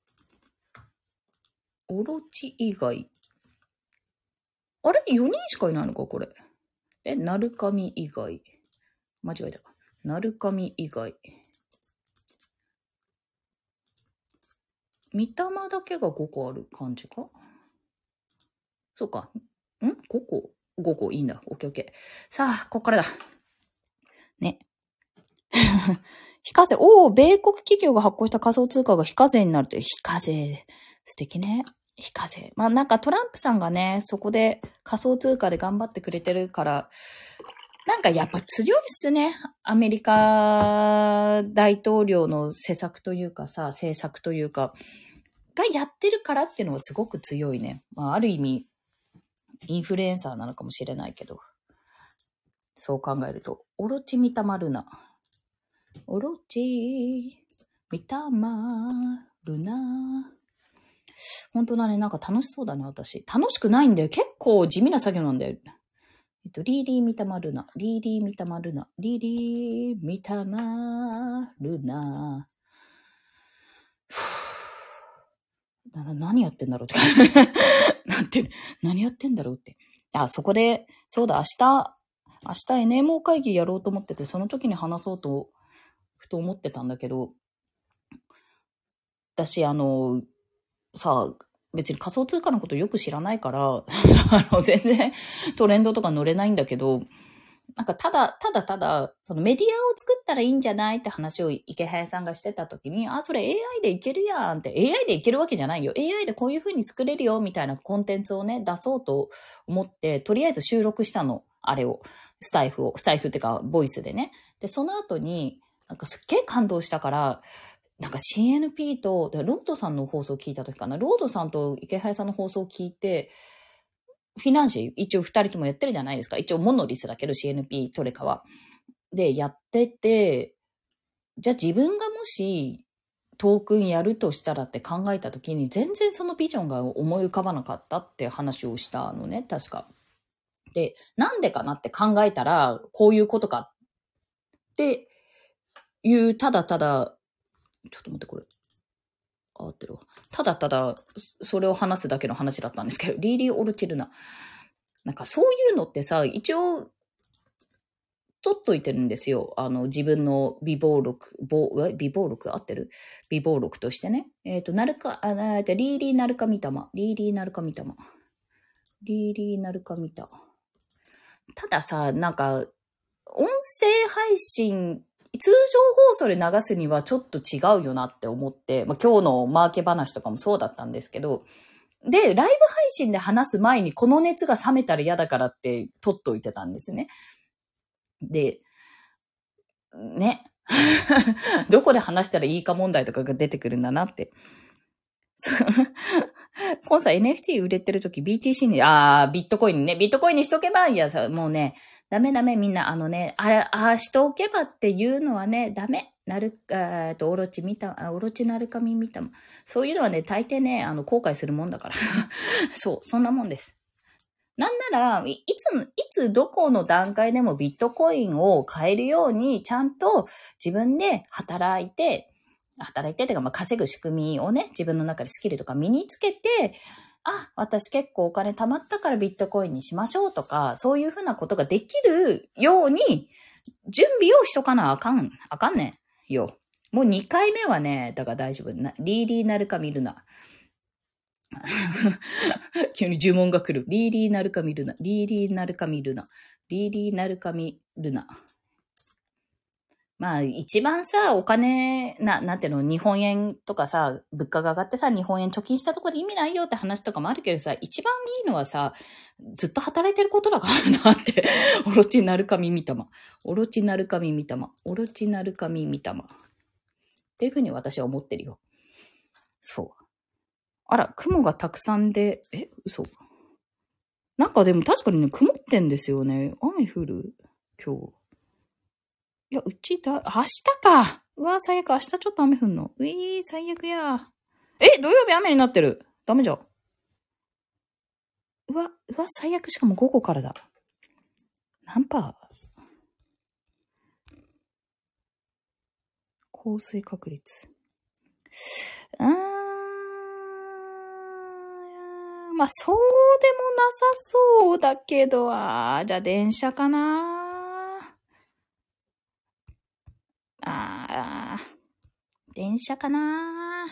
オロチ以外。あれ ?よにん しかいないのかこれ。え、なるかみ以外。間違えた。なるかみ以外。みたまだけがごこある感じか。そうか。ん ?ご 個 ?ご 個いいんだ。オッケーオッケー。さあ、こっからだ。ね。非課税。おー、米国企業が発行した仮想通貨が非課税になるという。非課税。素敵ね。非課税。まあなんかトランプさんがね、そこで仮想通貨で頑張ってくれてるから、なんかやっぱ強いっすね。アメリカ大統領の施策というかさ、政策というか、がやってるからっていうのはすごく強いね。まあある意味、インフルエンサーなのかもしれないけど、そう考えると、オロチミタマルナ。オロチミタマルナ。本当だね。なんか楽しそうだね、私。楽しくないんだよ。結構地味な作業なんだよ。えっと、リーリーミタマルナ。リーリーミタマルナ。リーリーミタマルナ。 な何やってんだろうって。なんて、何やってんだろうって。あ、そこで、そうだ、明日、明日 エヌエムオー 会議やろうと思ってて、その時に話そうと、ふと思ってたんだけど、私、あの、さ、別に仮想通貨のことよく知らないから、あの、全然トレンドとか乗れないんだけど、なんかただ、ただただ、そのメディアを作ったらいいんじゃないって話を池早さんがしてた時に、あ、それ エーアイ でいけるやんって、エーアイ でいけるわけじゃないよ。エーアイ でこういう風に作れるよみたいなコンテンツをね、出そうと思って、とりあえず収録したの。あれを。スタイフを。スタイフっていうか、ボイスでね。で、その後に、なんかすっげえ感動したから、なんか シーエヌピー と、ロードさんの放送を聞いた時かな。ロードさんと池早さんの放送を聞いて、フィナンシー、一応二人ともやってるじゃないですか。一応モノリスだけど シーエヌピー トレカは。で、やってて、じゃあ自分がもしトークンやるとしたらって考えた時に全然そのビジョンが思い浮かばなかったって話をしたのね、確か。で、なんでかなって考えたら、こういうことかっていう、ただただ、ちょっと待ってこれ。合ってるわ。ただただ、それを話すだけの話だったんですけど、リーリー・オルチルナ。なんかそういうのってさ、一応、取っといてるんですよ。あの、自分の美貌録、美美貌録合ってる美貌録としてね。えっ、ー、と、なるか、あ、リーリーなるかみたま。リーリーなるかみたま。リーリーなるかみた。たださ、なんか、音声配信、通常放送で流すにはちょっと違うよなって思って、まあ、今日のマーケ話とかもそうだったんですけど、で、ライブ配信で話す前にこの熱が冷めたら嫌だからって取っといてたんですね。で、ね。どこで話したらいいか問題とかが出てくるんだなって。今さ エヌエフティー 売れてるとき ビーティーシー に、あー、ビットコインね、ビットコインにしとけば、いやさ、もうね、ダメダメみんな、あのね、あれ、ああしとけばっていうのはね、ダメ。なる、えっと、オロチ見た、オロチなるかみ見たも。そういうのはね、大抵ね、あの、後悔するもんだから。そう、そんなもんです。なんなら、いつ、いつどこの段階でもビットコインを買えるように、ちゃんと自分で働いて、働いてってか、まあ、稼ぐ仕組みをね、自分の中でスキルとか身につけて、あ、私結構お金貯まったからビットコインにしましょうとか、そういうふうなことができるように、準備をしとかなあかん、あかんねんよ。もうにかいめはね、だから大丈夫。なリーリーなるか見るな。急に呪文が来る。リーリーなるか見るな。リーリーなるか見るな。リーリーなるか見るな。まあ、一番さ、お金、な、なんていうの、日本円とかさ、物価が上がってさ、日本円貯金したところで意味ないよって話とかもあるけどさ、一番いいのはさ、ずっと働いてることだからなって。オロチなるかみみたま。オロチなるかみみたま。オロチなるかみみたま。っていうふうに私は思ってるよ。そう。あら、雲がたくさんで、え、嘘。なんかでも確かにね、曇ってんですよね。雨降る今日。いや、うちだ、明日か。うわ、最悪、明日ちょっと雨降んの。ういー、最悪や。え、土曜日雨になってる。ダメじゃん。うわ、うわ、最悪、しかも午後からだ。何パー降水確率。うーん。まあ、そうでもなさそうだけど、あー、じゃあ電車かな。あー、電車かな。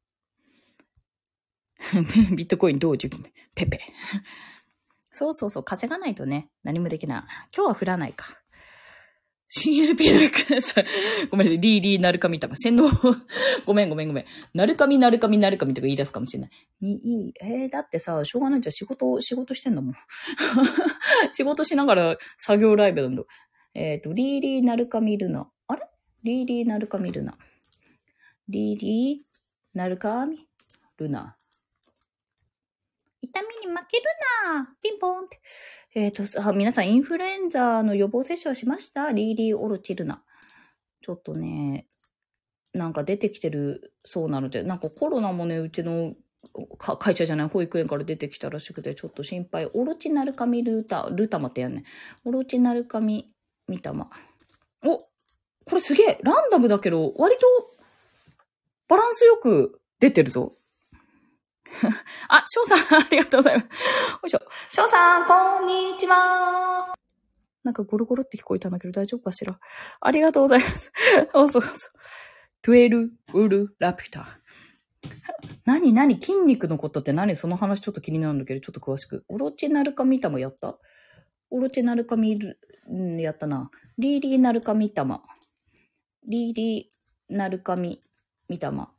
ビットコインどう受験ペペ。そうそうそう、風がないとね、何もできない。今日は降らないか。シーエルピー のごめんなさい、リーリーなるかみたま。洗脳。ごめんごめんごめん。なるかみなるかみなるかみとか言い出すかもしれない。いい、えー、だってさ、しょうがないじゃん。仕事、仕事してんだもん。仕事しながら作業ライブなんだ。えっ、ー、と、リーリーなるかみるな。あれリーリーなるかみるな。リーリーなるかみるな。痛みに負けるなピンポンって。えっ、ー、とさ、皆さんインフルエンザの予防接種はしました？リーリーオロチルナ。ちょっとね、なんか出てきてるそうなので、なんかコロナもね、うちの会社じゃない保育園から出てきたらしくて、ちょっと心配。オロチナルカミルタ、ルタマってやんね。オロチナルカミミタマ。お、これすげえランダムだけど、割とバランスよく出てるぞ。 あ、翔さん、ありがとうございます。よいしょ。翔さん、こんにちは。なんかゴロゴロって聞こえたんだけど大丈夫かしら。ありがとうございます。そうそうそう。トゥエル、ウル、ラピュタ。何何筋肉のことって何その話ちょっと気になるんだけど、ちょっと詳しく。オロチナルカミタマやったオロチナルカミル、んやったな。リーリーナルカミタマ。リーリーナルカミミタマ。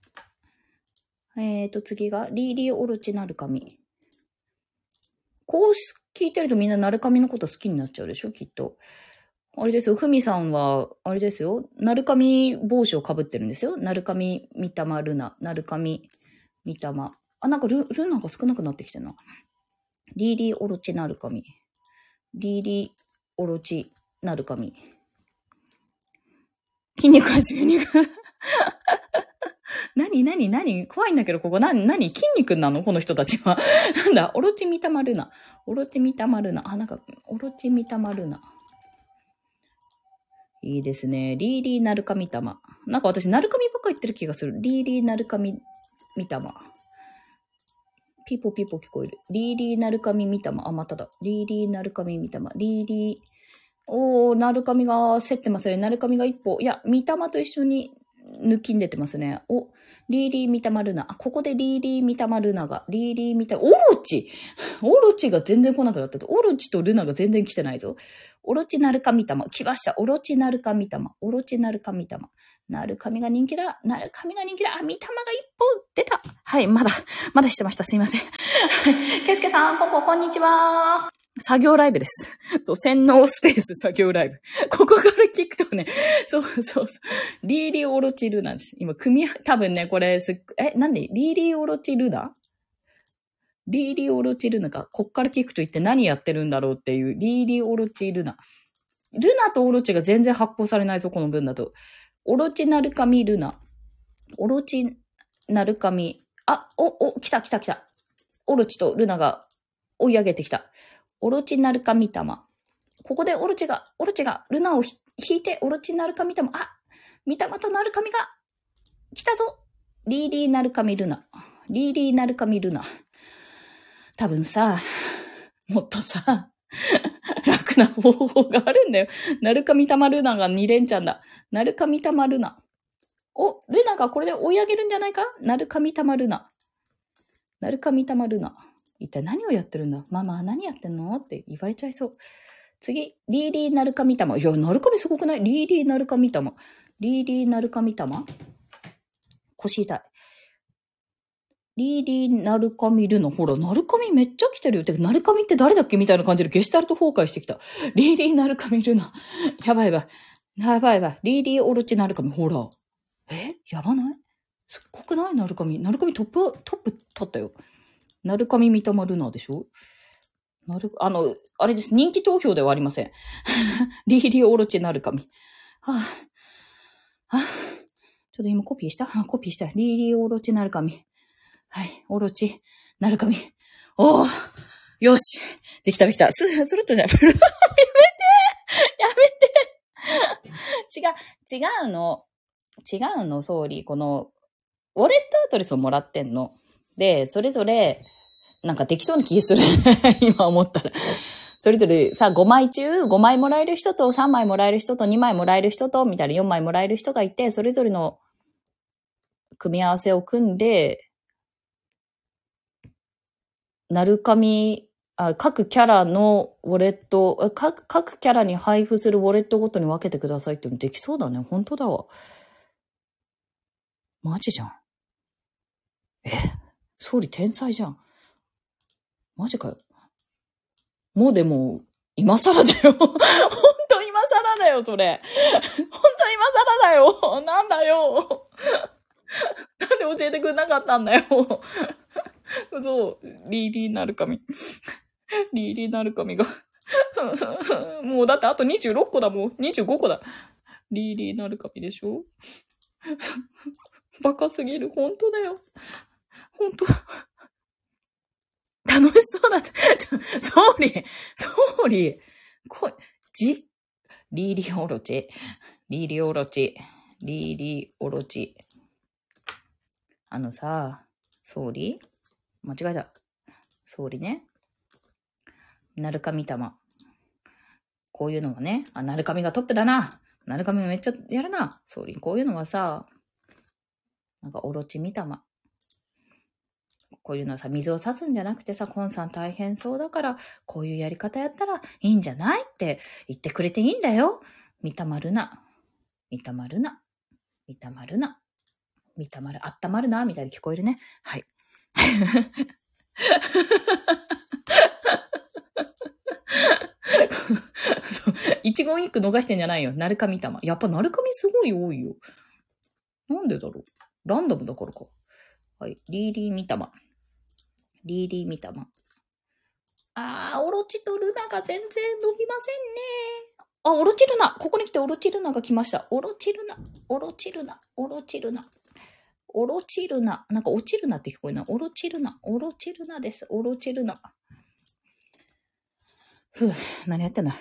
えーと、次が、リーリーオロチナルカミ。こう聞いてるとみんなナルカミのこと好きになっちゃうでしょきっと。あれですよ、ふみさんは、あれですよ、ナルカミ帽子をかぶってるんですよ。ナルカミミタマルナ。ナルカミミタマ。あ、なんかル、ルナが少なくなってきてるな。リーリーオロチナルカミ。リーリーオロチナルカミ。筋肉は筋肉。何何何怖いんだけど、ここ何何筋肉なのこの人たちは。なんだオロチミタマルナ。オロチミタマルナ。あ、なんか、オロチミタマルナ。いいですね。リーリーナルカミタマ。なんか私、ナルカミばっか言ってる気がする。リーリーナルカミミタマ。ピーポーピーポー聞こえる。リーリーナルカミミタマ。あ、まただ。リーリーナルカミミタマ。リーリー、おー、ナルカミが競ってますね。ナルカミが一歩。いや、ミタマと一緒に抜きん出てますね。お、リーリーミタマルナ。あ、ここでリーリーミタマルナが。リーリーミタ、オロチオロチが全然来なくなったと。オロチとルナが全然来てないぞ。オロチナルカミタマ。来ました。オロチナルカミタマ。オロチナルカミタマ。ナルカミが人気だ。ナルカミが人気だ。あ、ミタマが一歩出た。はい、まだ、まだしてました。すいません。ケイスケさん、ここ、こんにちは。作業ライブです。そう、洗脳スペース作業ライブ。ここから聞くとね、そうそうそう。リーリーオロチルなんです。今、組み、多分ね、これすっ、え、なんでリーリーオロチルナリーリーオロチルナか。こっから聞くと言って何やってるんだろうっていう、リーリーオロチルナ。ルナとオロチが全然発行されないぞ、この文だと。オロチナルカミルナ。オロチナルカミ。あ、お、お、来た来た来た。オロチとルナが追い上げてきた。オロチナルカミタマ。ここでオロチが、オロチがルナを引いて、オロチナルカミタマ。あ、ミタマとナルカミが来たぞ。リーリーナルカミルナ。リーリーナルカミルナ。多分さ、もっとさ、楽な方法があるんだよ。ナルカミタマルナがに連チャンだ。ナルカミタマルナ。お、ルナがこれで追い上げるんじゃないかナルカミタマルナ。ナルカミタマルナ。一体何をやってるんだママ何やってんのって言われちゃいそう。次、リーリーナルカミタマ。いや、ナルカミすごくないリーリーナルカミタマ。リーリーナルカミタマ腰痛い。リーリーナルカミルナ。ほら、ナルカミめっちゃ来てるよ。てか、ナルカミって誰だっけみたいな感じでゲシュタルト崩壊してきた。リーリーナルカミルナ。やばいやばい。やばいやばい。リーリーオロチナルカミ。ほら。えやばないすっごくないナルカミ。ナルカミトップ、トップ立ったよ。ナルカミミタマルナでしょなる、あの、あれです。人気投票ではありません。リーリーオロチナルカミ。はぁ、あ。はぁ、ちょっと今コピーしたコピーした。リーリーオロチナルカミ。はい。オロチ、ナルカミ。おーよしできたできた。す、するっとじゃん。やめてやめて違う、違うの。違うの、総理。この、ウォレットアドレスをもらってんの。で、それぞれ、なんかできそうな気する。今思ったら。それぞれさ、ごまい中、ごまいもらえる人とさんまいもらえる人とにまいもらえる人と、みたいなよんまいもらえる人がいて、それぞれの組み合わせを組んで、なるかみ、あ、各キャラのウォレット、各、各キャラに配布するウォレットごとに分けてくださいってできそうだね。本当だわ。マジじゃん。え、総理天才じゃん。マジかよ。もうでも、今更だよ。ほんと今更だよ、それ。ほんと今更だよ。なんだよ。なんで教えてくれなかったんだよ。そう、リーリーなるかみ。リーリーなるかみが。もうだってあとにじゅうろっこだもん。にじゅうごこだ。リーリーなるかみでしょバカすぎる。ほんとだよ。ほんと。楽しそうだ。ちょ、総理、総理、こ、じ、リーリーオロチ、リーリーオロチ、リーリーオロチ。あのさ、総理間違えた。総理ね。なるかみたま。こういうのはね、あ、なるかみがトップだな。なるかみめっちゃやるな。総理、こういうのはさ、なんかオロチみたま。こういうのはさ、水を差すんじゃなくてさ、コンさん大変そうだから、こういうやり方やったらいいんじゃないって言ってくれていいんだよ。みたまるな。みたまるな。みたまるな。みたまる、あったまるな、みたいに聞こえるね。はい。一言一句逃してんじゃないよ。なるかみたま。やっぱなるかみすごい多いよ。なんでだろう。ランダムだからか。はい。リーリーみたま。リーリーみたま。あー、オロチとルナが全然伸びませんね。あ、オロチルナ。ここに来てオロチルナが来ました。オロチルナ。オロチルナ。オロチルナ。オロチルナ。なんか落ちるなって聞こえるな。オロチルナ。オロチルナです。オロチルナ。ふぅ、何やってんだ。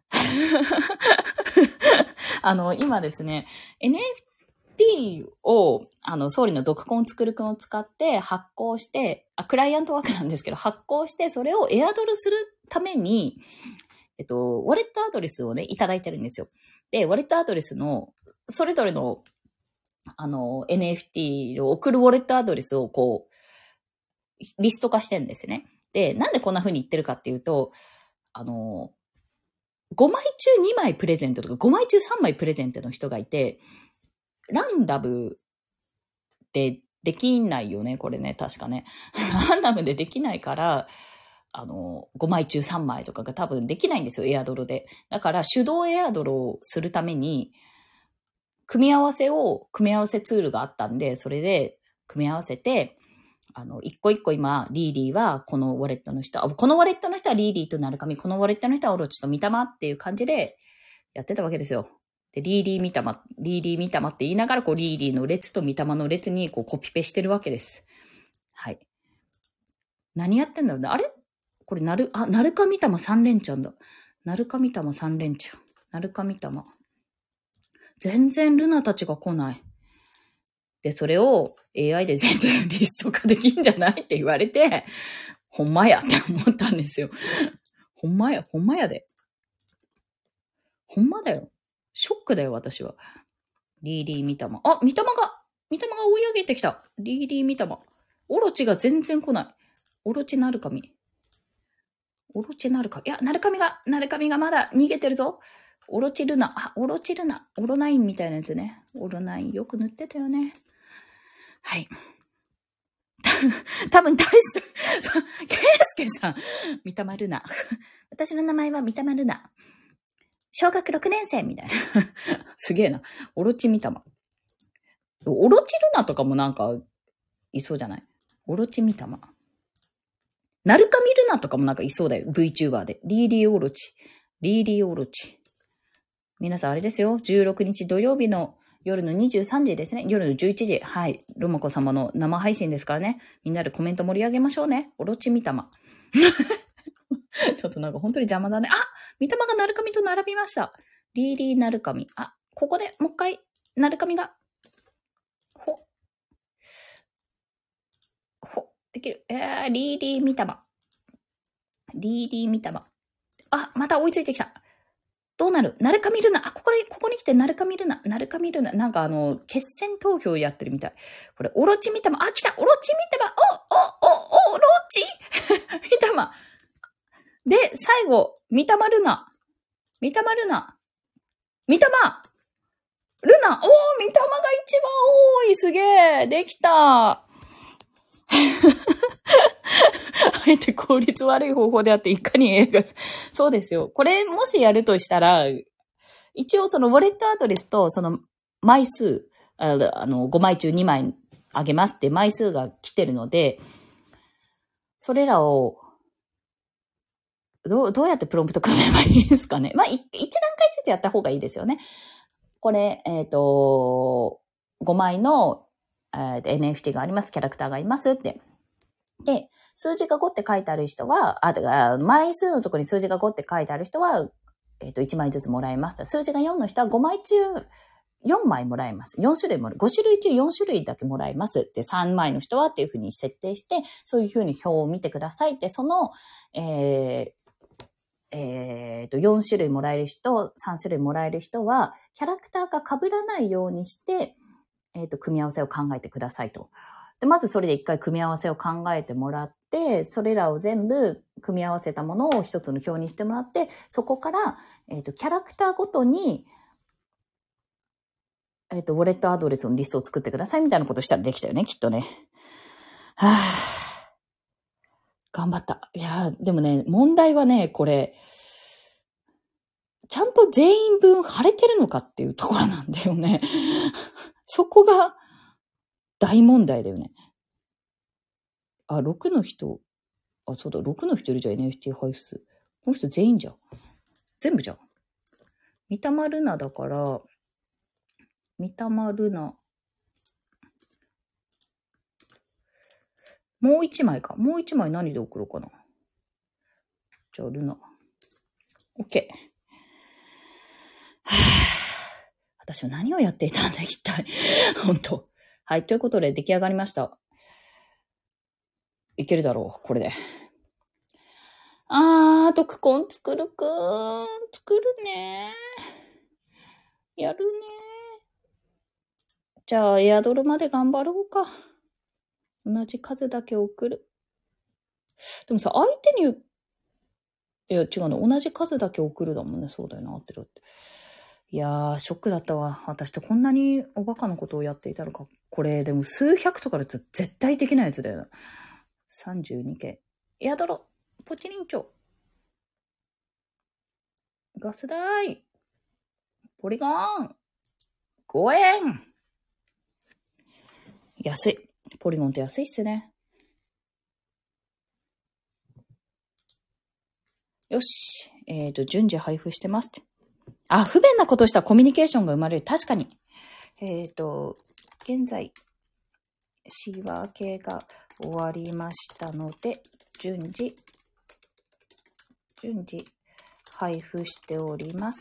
あの、今ですね、エヌエフティー を、あの、総理の読コン作るくんを使って発行して、あ、クライアントワークなんですけど、発行して、それをエアドルするために、えっと、ウォレットアドレスをね、いただいてるんですよ。で、ウォレットアドレスの、それぞれの、あの、エヌエフティー を送るウォレットアドレスをこう、リスト化してるんですね。で、なんでこんな風に言ってるかっていうと、あの、ごまい中にまいプレゼントとかごまい中さんまいプレゼントの人がいて、ランダムでできないよね、これね、確かね。ランダムでできないから、あの、ごまい中さんまいとかが多分できないんですよ、エアドロで。だから手動エアドロをするために、組み合わせを、組み合わせツールがあったんで、それで組み合わせて、あの、一個一個今、リーリーはこのウォレットの人、あ、このウォレットの人はリーリーとなるかみ、このウォレットの人はオロチとミタマっていう感じでやってたわけですよ。で、リーリーミタマ、リーリーミタマって言いながら、こう、リーリーの列とミタマの列にこうコピペしてるわけです。はい。何やってんだろうね。あれこれ、なる、あ、なるかミタマさん連チャンだ。なるかミタマさん連チャン。なるかミタマ。全然ルナたちが来ない。で、それを エーアイ で全部リスト化できんじゃないって言われて、ほんまやって思ったんですよ。ほんまや、ほんまやで。ほんまだよ。ショックだよ、私は。リーリーミタマ。あ、ミタマが、ミタマが追い上げてきた。リーリーミタマ。オロチが全然来ない。オロチなるかみ。オロチなるか。いや、なるかみが、なるかみがまだ逃げてるぞ。オロチルナ。あ、オロチルナ。オロナインみたいなやつね。オロナインよく塗ってたよね。はい。多分大した、ケイスケさん。三玉ルナ。私の名前は三玉ルナ。小学ろくねん生みたいな。すげえな。オロチ三玉。オロチルナとかもなんか、いそうじゃない？オロチ三玉。ナルカミルナとかもなんかいそうだよ。VTuber で。リーリーオロチ。リーリーオロチ。皆さんあれですよ。じゅうろくにち土曜日の夜のにじゅうさんじですね。夜のじゅういちじ。はい。ロマコ様の生配信ですからね。みんなでコメント盛り上げましょうね。オロチミタマ。ちょっとなんか本当に邪魔だね。あ、ミタマがナルカミと並びました。リーリーナルカミ。あ、ここでもう一回、ナルカミが。ほ。ほ。できる。えー、リーリーミタマ。リーリーミタマ。あ、また追いついてきた。どうなる？ナルカミルナ。あ、ここに、ここに来てナルカミルナ。ナルカミルナ。なんかあの、決戦投票やってるみたい。これ、オロチミタマ。あ、来た！オロチミタマ。お、お、お、オロチミタマ。で、最後、ミタマルナ。ミタマルナ。ミタマルナ。おー、ミタマが一番多い。すげえ。できた。あえて効率悪い方法であって、いかに映画、そうですよ。これ、もしやるとしたら、一応そのウォレットアドレスと、その枚数、あの、ごまい中にまいあげますって枚数が来てるので、それらを、どう、どうやってプロンプト組めばいいですかね。まあ、一段階ずつやった方がいいですよね。これ、えっと、ごまいの、えー、エヌエフティー があります、キャラクターがいますって。で、数字がごって書いてある人は、あ、だから枚数のところに数字がごって書いてある人は、えっと、いちまいずつもらえます。数字がよんの人はごまい中よんまいもらえます。よん種類も、ご種類中よん種類だけもらえますって、さんまいの人はっていうふうに設定して、そういうふうに表を見てくださいって、その、えー、えーと、よん種類もらえる人、さん種類もらえる人は、キャラクターが被らないようにして、えーと、組み合わせを考えてくださいと。で、まずそれで一回組み合わせを考えてもらって、それらを全部組み合わせたものを一つの表にしてもらって、そこから、えっと、キャラクターごとに、えっと、ウォレットアドレスのリストを作ってくださいみたいなことしたらできたよね、きっとね。はぁ。頑張った。いやー、でもね、問題はね、これ、ちゃんと全員分貼れてるのかっていうところなんだよね。そこが大問題だよね。あ、ろくの人、あ、そうだ、ろくの人いるじゃん、エヌエフティー 配布数。この人全員じゃん。全部じゃん。三玉ルナだから、三玉ルナ。もう一枚か。もう一枚何で送ろうかな。じゃあ、ルナ。OK。はぁ。私は何をやっていたんだ、一体。本当。はい、ということで出来上がりました。いけるだろう、これで。あー、特コン作るくーん。作るねー。やるねー。じゃあ、エアドルまで頑張ろうか。同じ数だけ送る。でもさ、相手に、いや、違うの。同じ数だけ送るだもんね。そうだよな、合ってるって。いやー、ショックだったわ。私ってこんなにおバカなことをやっていたのか。これ、でも数百とかで絶対的なやつだよな。さんじゅうにけい。エアドロ、ポチリンチョ。ガス代。ポリゴン。ごえん。安い。ポリゴンって安いっすね。よし。えっと、順次配布してますって。あ、不便なことしたらコミュニケーションが生まれる。確かに。えっと、現在、仕分けが終わりましたので、順次、順次、配布しております。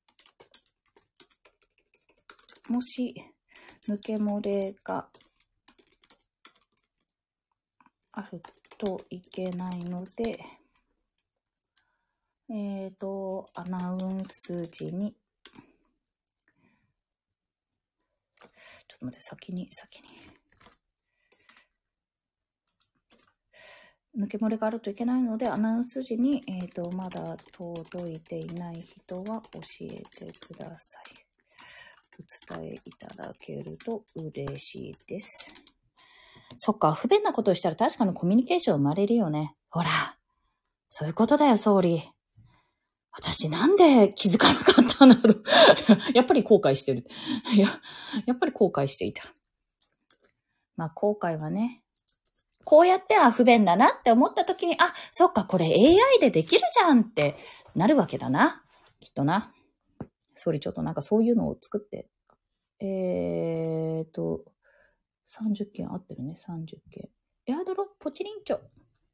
もし、抜け漏れがあるといけないので、えっと、アナウンス時に、ちょっと待って、先に、先に。抜け漏れがあるといけないので、アナウンス時に、えっと、まだ届いていない人は教えてください。お伝えいただけると嬉しいです。そっか、不便なことをしたら確かにコミュニケーション生まれるよね。ほら、そういうことだよ、総理。私なんで気づかなかったんだろう。やっぱり後悔してる。いや、やっぱり後悔していた。まあ、後悔はね、こうやっては不便だなって思った時に、あ、そっか、これ エーアイ でできるじゃんってなるわけだな。きっとな。総理ちょっとなんかそういうのを作って。えーと、さんじゅっけん合ってるね、さんじゅっけん。エアドロポチリンチョ。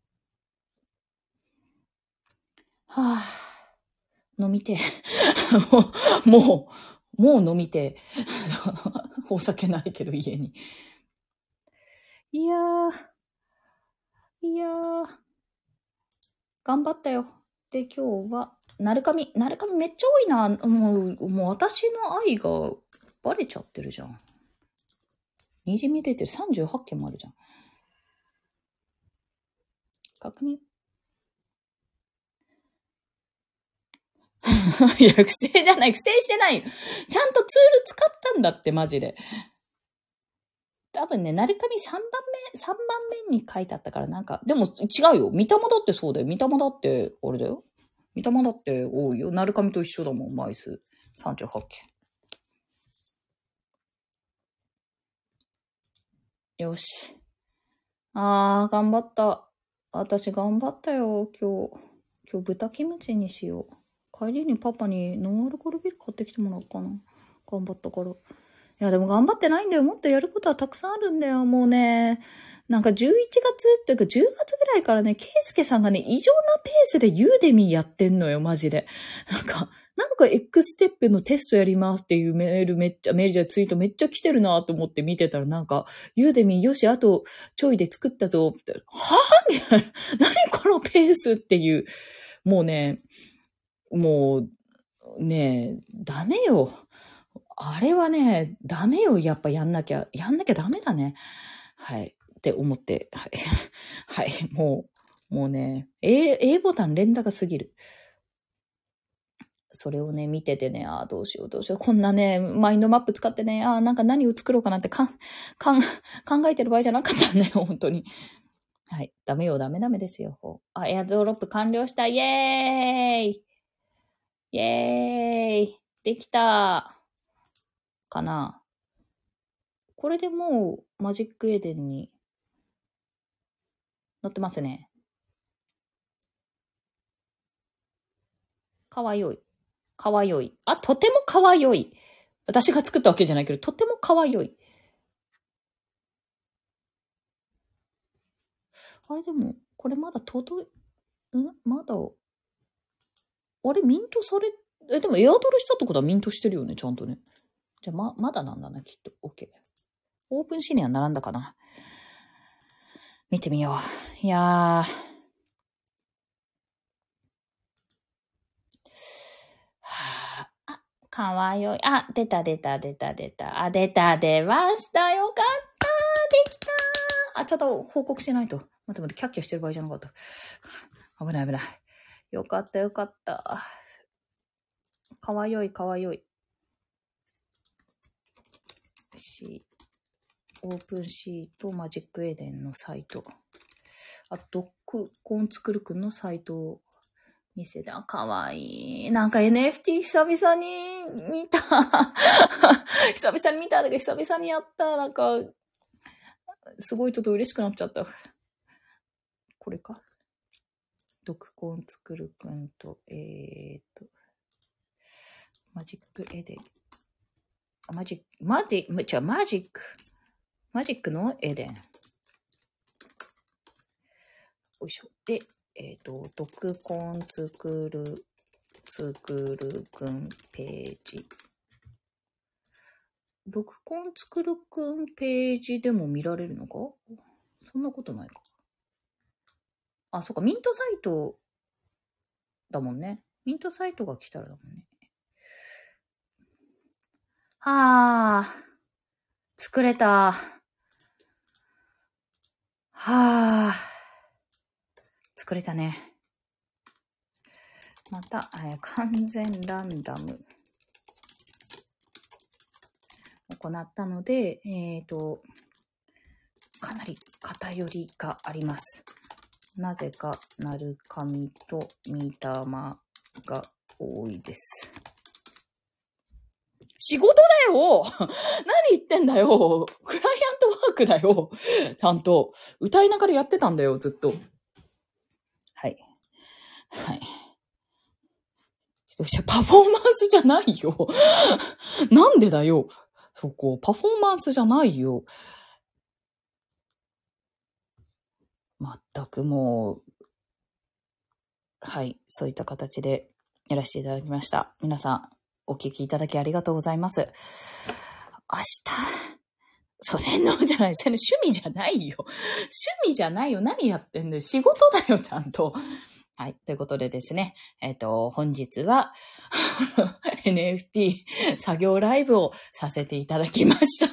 はぁ、飲みて。もう、もう飲みて。お酒ないけど家に。いやー、いやー、頑張ったよ。で、今日は、なるかみ、なるかみめっちゃ多いな。もう、もう私の愛がバレちゃってるじゃん。にじみ出てるさんじゅうはっけんもあるじゃん。確認。いや、不正じゃない。不正してない。ちゃんとツール使ったんだって、マジで。多分ね、なるかみさんばんめ、さんばんめに書いてあったからなんか、でも違うよ。三玉だってそうだよ。三玉だって、あれだよ。三玉だって多いよ。なるかみと一緒だもん、枚数。さんじゅうはっけん。よし。あー、頑張った。私頑張ったよ、今日。今日豚キムチにしよう。帰りにパパにノンアルコールビール買ってきてもらおうかな。頑張ったから。いや、でも頑張ってないんだよ。もっとやることはたくさんあるんだよ。もうね、なんかじゅういちがつっていうかじゅうがつぐらいからね、ケイスケさんがね、異常なペースでユーデミーやってんのよ、マジで。なんか、 なんか X ステップのテストやりますっていうメールめっちゃ、メールじゃツイートめっちゃ来てるなと思って見てたらなんか、ユーデミーよし、あとちょいで作ったぞ、みたいな。はぁみたいな。何このペースっていう。もうね、もう、ね、ダメよ。あれはね、ダメよ。やっぱやんなきゃ、やんなきゃダメだね。はい。って思って、はい。はい。もう、もうね、A、A ボタン連打が過ぎる。それをね、見ててね、ああ、どうしようどうしよう。こんなね、マインドマップ使ってね、ああ、なんか何を作ろうかなってかん、かん、考えてる場合じゃなかったんだよ、本当に。はい。ダメよ、ダメダメですよ。あ、エアドロップ完了した。イエーイイエーイできたかな。これでもう、マジックエデンに載ってますね。かわよい。かわよい。あ、とてもかわよい。私が作ったわけじゃないけど、とてもかわよい。あれでも、これまだ届い、んまだ、あれミントされ、え、でもエアドルしたってことはミントしてるよね、ちゃんとね。じゃあ、ま、まだなんだな、きっと。OK。オープンシーには並んだかな。見てみよう。いやー。はあ、あ、かわよい。あ、出た出た出た出た。あ、出た出ました。よかった。できた。あ、ちょっと報告しないと。待って待って、キャッキャしてる場合じゃなかった。危ない危ない。よかったよかった。かわよいかわよい。し、オープンシートマジックエデンのサイト。あ、ドックコン作るくんのサイトを見せて、あ、かわいい。なんか エヌエフティー 久々に見た。久々に見た。だけど久々にやった。なんか、すごいちょっと嬉しくなっちゃった。これか。ドックコン作るくんと、えーっと、マジックエデン。マジック、マジック、違う、マジック。マジックのエデン。よいしょ。で、えっ、ー、と、ドクコン作る、作るくんページ。ドクコン作るくんページでも見られるのか？そんなことないか。あ、そっか、ミントサイトだもんね。ミントサイトが来たらだもんね。はぁ。作れた。はぁ。作れたね。また、えー、完全ランダム行ったので、えっと、かなり偏りがあります。なぜか、なるかみとみたまが多いです。仕事だよ何言ってんだよクライアントワークだよちゃんと。歌いながらやってたんだよ、ずっと。はい。はい。パフォーマンスじゃないよ。なんでだよ。そこ、パフォーマンスじゃないよ。まったくもう、はい、そういった形でやらせていただきました。皆さん、お聞きいただきありがとうございます。明日、そう、洗脳じゃない、洗脳趣味じゃないよ。趣味じゃないよ。何やってんのよ。仕事だよ、ちゃんと。はい。ということでですね。えっと、本日は、エヌエフティー 作業ライブをさせていただきました。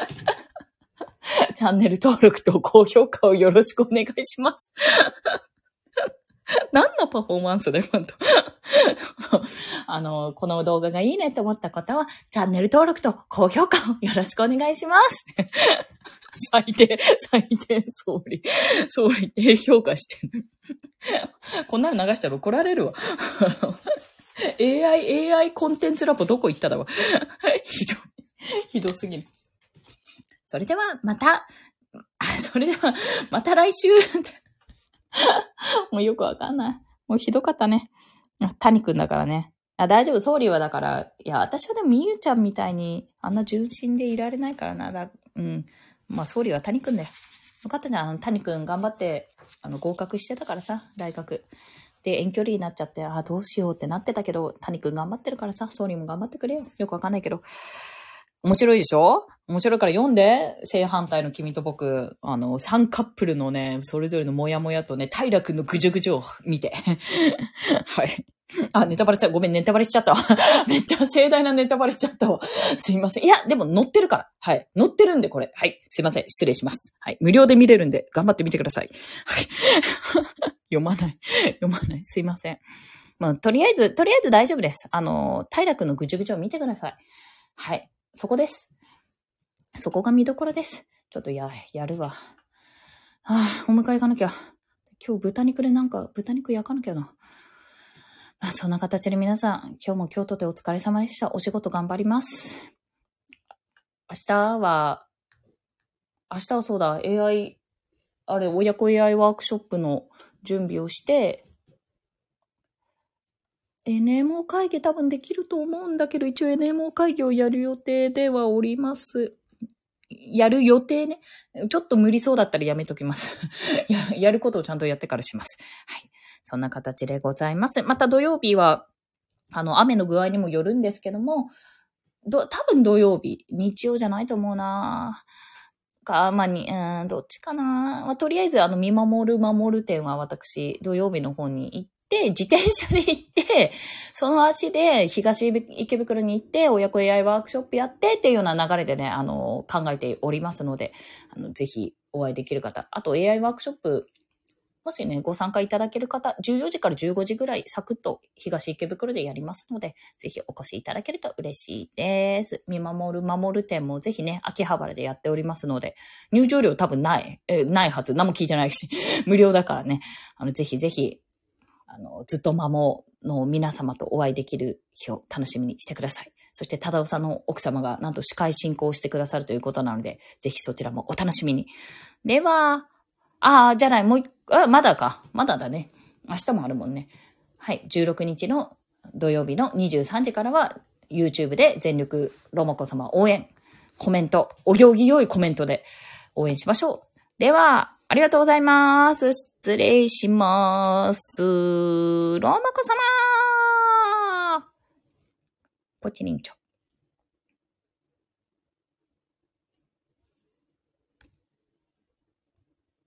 チャンネル登録と高評価をよろしくお願いします。何のパフォーマンスだよ、ほんと。あの、この動画がいいねって思った方は、チャンネル登録と高評価をよろしくお願いします。最低、最低、総理。総理低評価してる。こんなの流したら怒られるわ。エーアイ、エーアイ コンテンツラボどこ行っただわ。ひどい。ひどすぎる。それではまた、それではまた来週。もうよくわかんない。もうひどかったね。谷くんだからね。あ、大丈夫、総理はだから、いや、私はでもみゆちゃんみたいに、あんな純真でいられないからな。だうん。まあ、総理は谷くんだよ。よかったじゃん。あの谷くん頑張って、あの、合格してたからさ、大学。 で、遠距離になっちゃって、あ、どうしようってなってたけど、谷くん頑張ってるからさ、ソーリーも頑張ってくれよ。よくわかんないけど。面白いでしょ？面白いから読んで。正反対の君と僕、あの、さんカップルのね、それぞれのモヤモヤとね、平くんのぐじゅぐじゅを見て。はい。あ、ネタバレしちゃう。ごめん、ネタバレしちゃった。めっちゃ盛大なネタバレしちゃったわ。すいません。いや、でも載ってるから。はい。載ってるんで、これ。はい。すいません。失礼します。はい。無料で見れるんで、頑張ってみてください。はい。読まない。読まない。すいません。まあ、とりあえず、とりあえず大丈夫です。あの、平くんのぐじゅぐじゅを見てください。はい。そこです。そこが見どころです。ちょっとや、やるわ。はあ、お迎え行かなきゃ。今日豚肉でなんか、豚肉焼かなきゃな。まあ、そんな形で皆さん、今日も京都でお疲れ様でした。お仕事頑張ります。明日は、明日はそうだ、エーアイ、あれ、親子 エーアイ ワークショップの準備をして、エヌエムオー 会議多分できると思うんだけど、一応 エヌエムオー 会議をやる予定ではおります。やる予定ね。ちょっと無理そうだったらやめときます。や, やることをちゃんとやってからします。はい。そんな形でございます。また土曜日は、あの、雨の具合にもよるんですけども、ど、多分土曜日、日曜じゃないと思うなか、まあに、うん、どっちかな、まあ、とりあえず、あの、見守る守る展は私、土曜日の方に行って、自転車で行って、その足で東池袋に行って、親子 エーアイ ワークショップやってっていうような流れでね、あの、考えておりますので、あの、ぜひお会いできる方。あと エーアイ ワークショップ、もしね、ご参加いただける方、じゅうよじからじゅうごじぐらいサクッと東池袋でやりますので、ぜひお越しいただけると嬉しいです。見守る守る展もぜひね、秋葉原でやっておりますので、入場料多分ない、えないはず、何も聞いてないし、無料だからね、あの、ぜひぜひ、あの、ずっとマモの皆様とお会いできる日を楽しみにしてください。そして、忠夫さんの奥様がなんと司会進行してくださるということなので、ぜひそちらもお楽しみに。では、ああ、じゃない、もう一個、あ、まだか。まだだね。明日もあるもんね。はい。じゅうろくにちの土曜日のにじゅうさんじからは YouTube で全力ロマコ様応援。コメント、お行儀良いコメントで応援しましょう。では、ありがとうございます。失礼します。ロマコ様ポチリンチョ。